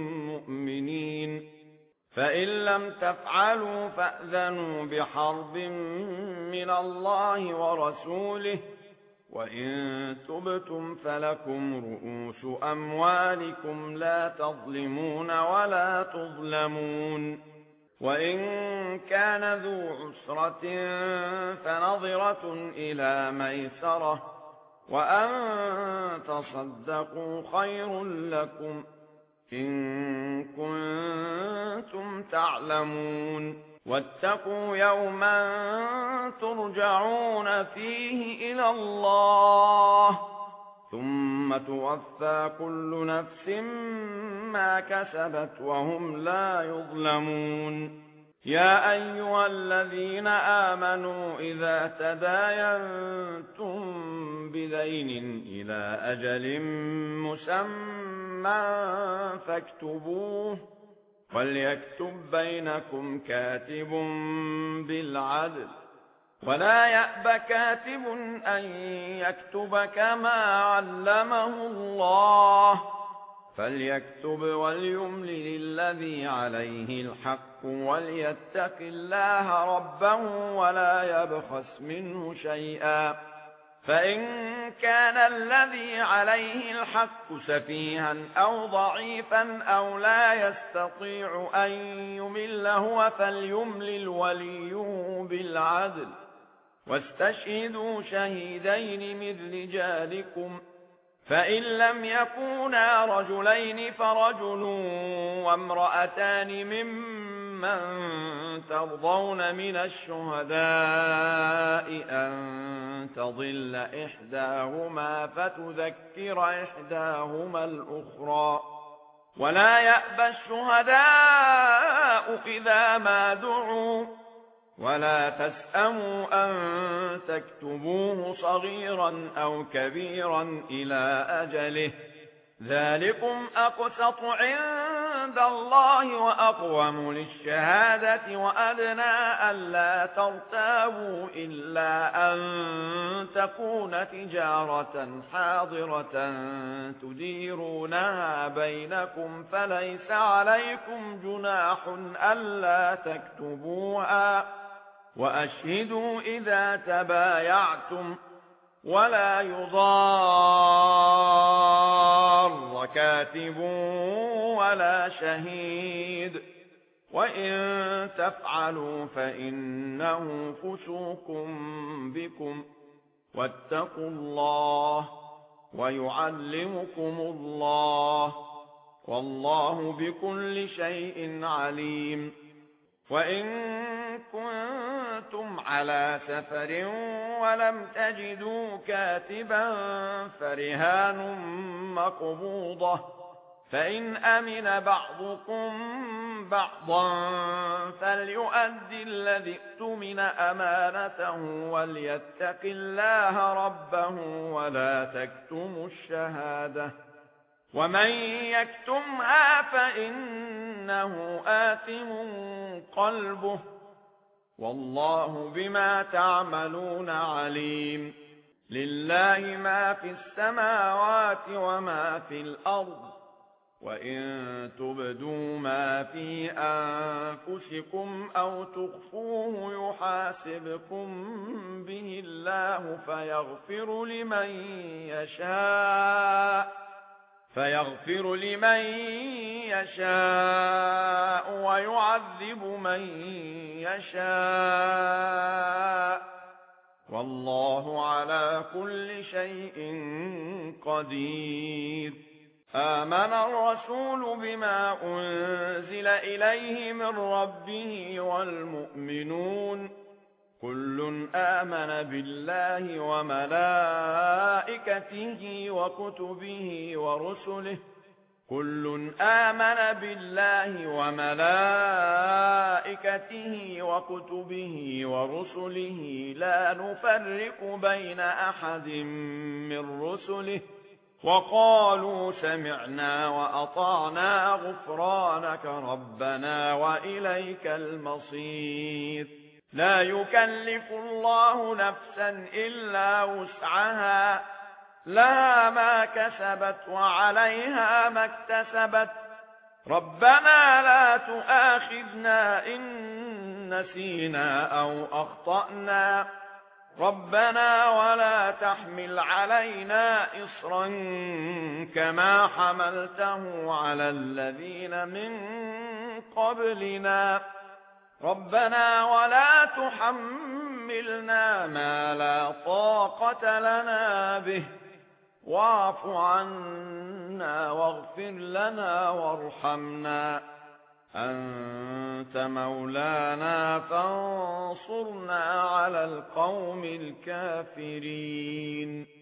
A: مؤمنين، فإن لم تفعلوا فأذنوا بحرب من الله ورسوله، وإن تبتم فلكم رؤوس أموالكم لا تظلمون ولا تظلمون. وإن كان ذو عسرة فنظرة إلى ميسرة، وأن تصدقوا خير لكم إن كنتم تعلمون. واتقوا يوما ترجعون فيه إلى الله ثم توفى كل نفس ما كسبت وهم لا يظلمون. يا أيها الذين آمنوا إذا تداينتم بدين إلى أجل مسمى فاكتبوه، وليكتب بينكم كاتب بالعدل، ولا يأب كاتب أن يكتب كما علمه الله، فليكتب وليملل الذي عليه الحق وليتق الله ربه ولا يبخس منه شيئا. فإن كان الذي عليه الحق سفيها أو ضعيفا أو لا يستطيع أن يمل هو فليملل وليه بالعدل، واستشهدوا شهيدين من رجالكم، فإن لم يكونا رجلين فرجل وامرأتان ممن ترضون من الشهداء أن تضل إحداهما فتذكر إحداهما الأخرى، ولا يأبى الشهداء إذا ما دعوا، ولا تسأموا أن تكتبوه صغيرا أو كبيرا إلى أجله، ذلكم أقسط عند الله وأقوم للشهادة وأدنى ألا ترتابوا إلا أن تكون تجارة حاضرة تديرونها بينكم فليس عليكم جناح ألا تكتبوها، وأشهدوا إذا تبايعتم، ولا يضار كاتب ولا شهيد، وإن تفعلوا فإنه فسوق بكم، واتقوا الله ويعلمكم الله، والله بكل شيء عليم. وإن كنتم على سفر ولم تجدوا كاتبا فرهان مقبوضة، فإن أمن بعضكم بعضا فليؤدي الذي اؤتمن أمانته وليتق الله ربه ولا تكتموا الشهادة، ومن يكتمها فإنه آثم قلبه، والله بما تعملون عليم. لله ما في السماوات وما في الأرض، وإن تبدوا ما في أنفسكم أو تخفوه يحاسبكم به الله فيغفر لمن يشاء ويعذب من يشاء، والله على كل شيء قدير. آمن الرسول بما أنزل إليه من ربه والمؤمنون، كل آمن بالله وملائكته وكتبه ورسله كل آمن بالله وملائكته وكتبه ورسله لا نفرق بين أحد من رسله وقالوا سمعنا وأطعنا غفرانك ربنا وإليك المصير لا يكلف الله نفسا إلا وسعها لها ما كسبت وعليها ما اكتسبت ربنا لا تؤاخذنا إن نسينا أو أخطأنا ربنا ولا تحمل علينا إصرا كما حملته على الذين من قبلنا ربنا ولا تحملنا ما لا طاقة لنا به واعف عنا واغفر لنا وارحمنا أنت مولانا فانصرنا على القوم الكافرين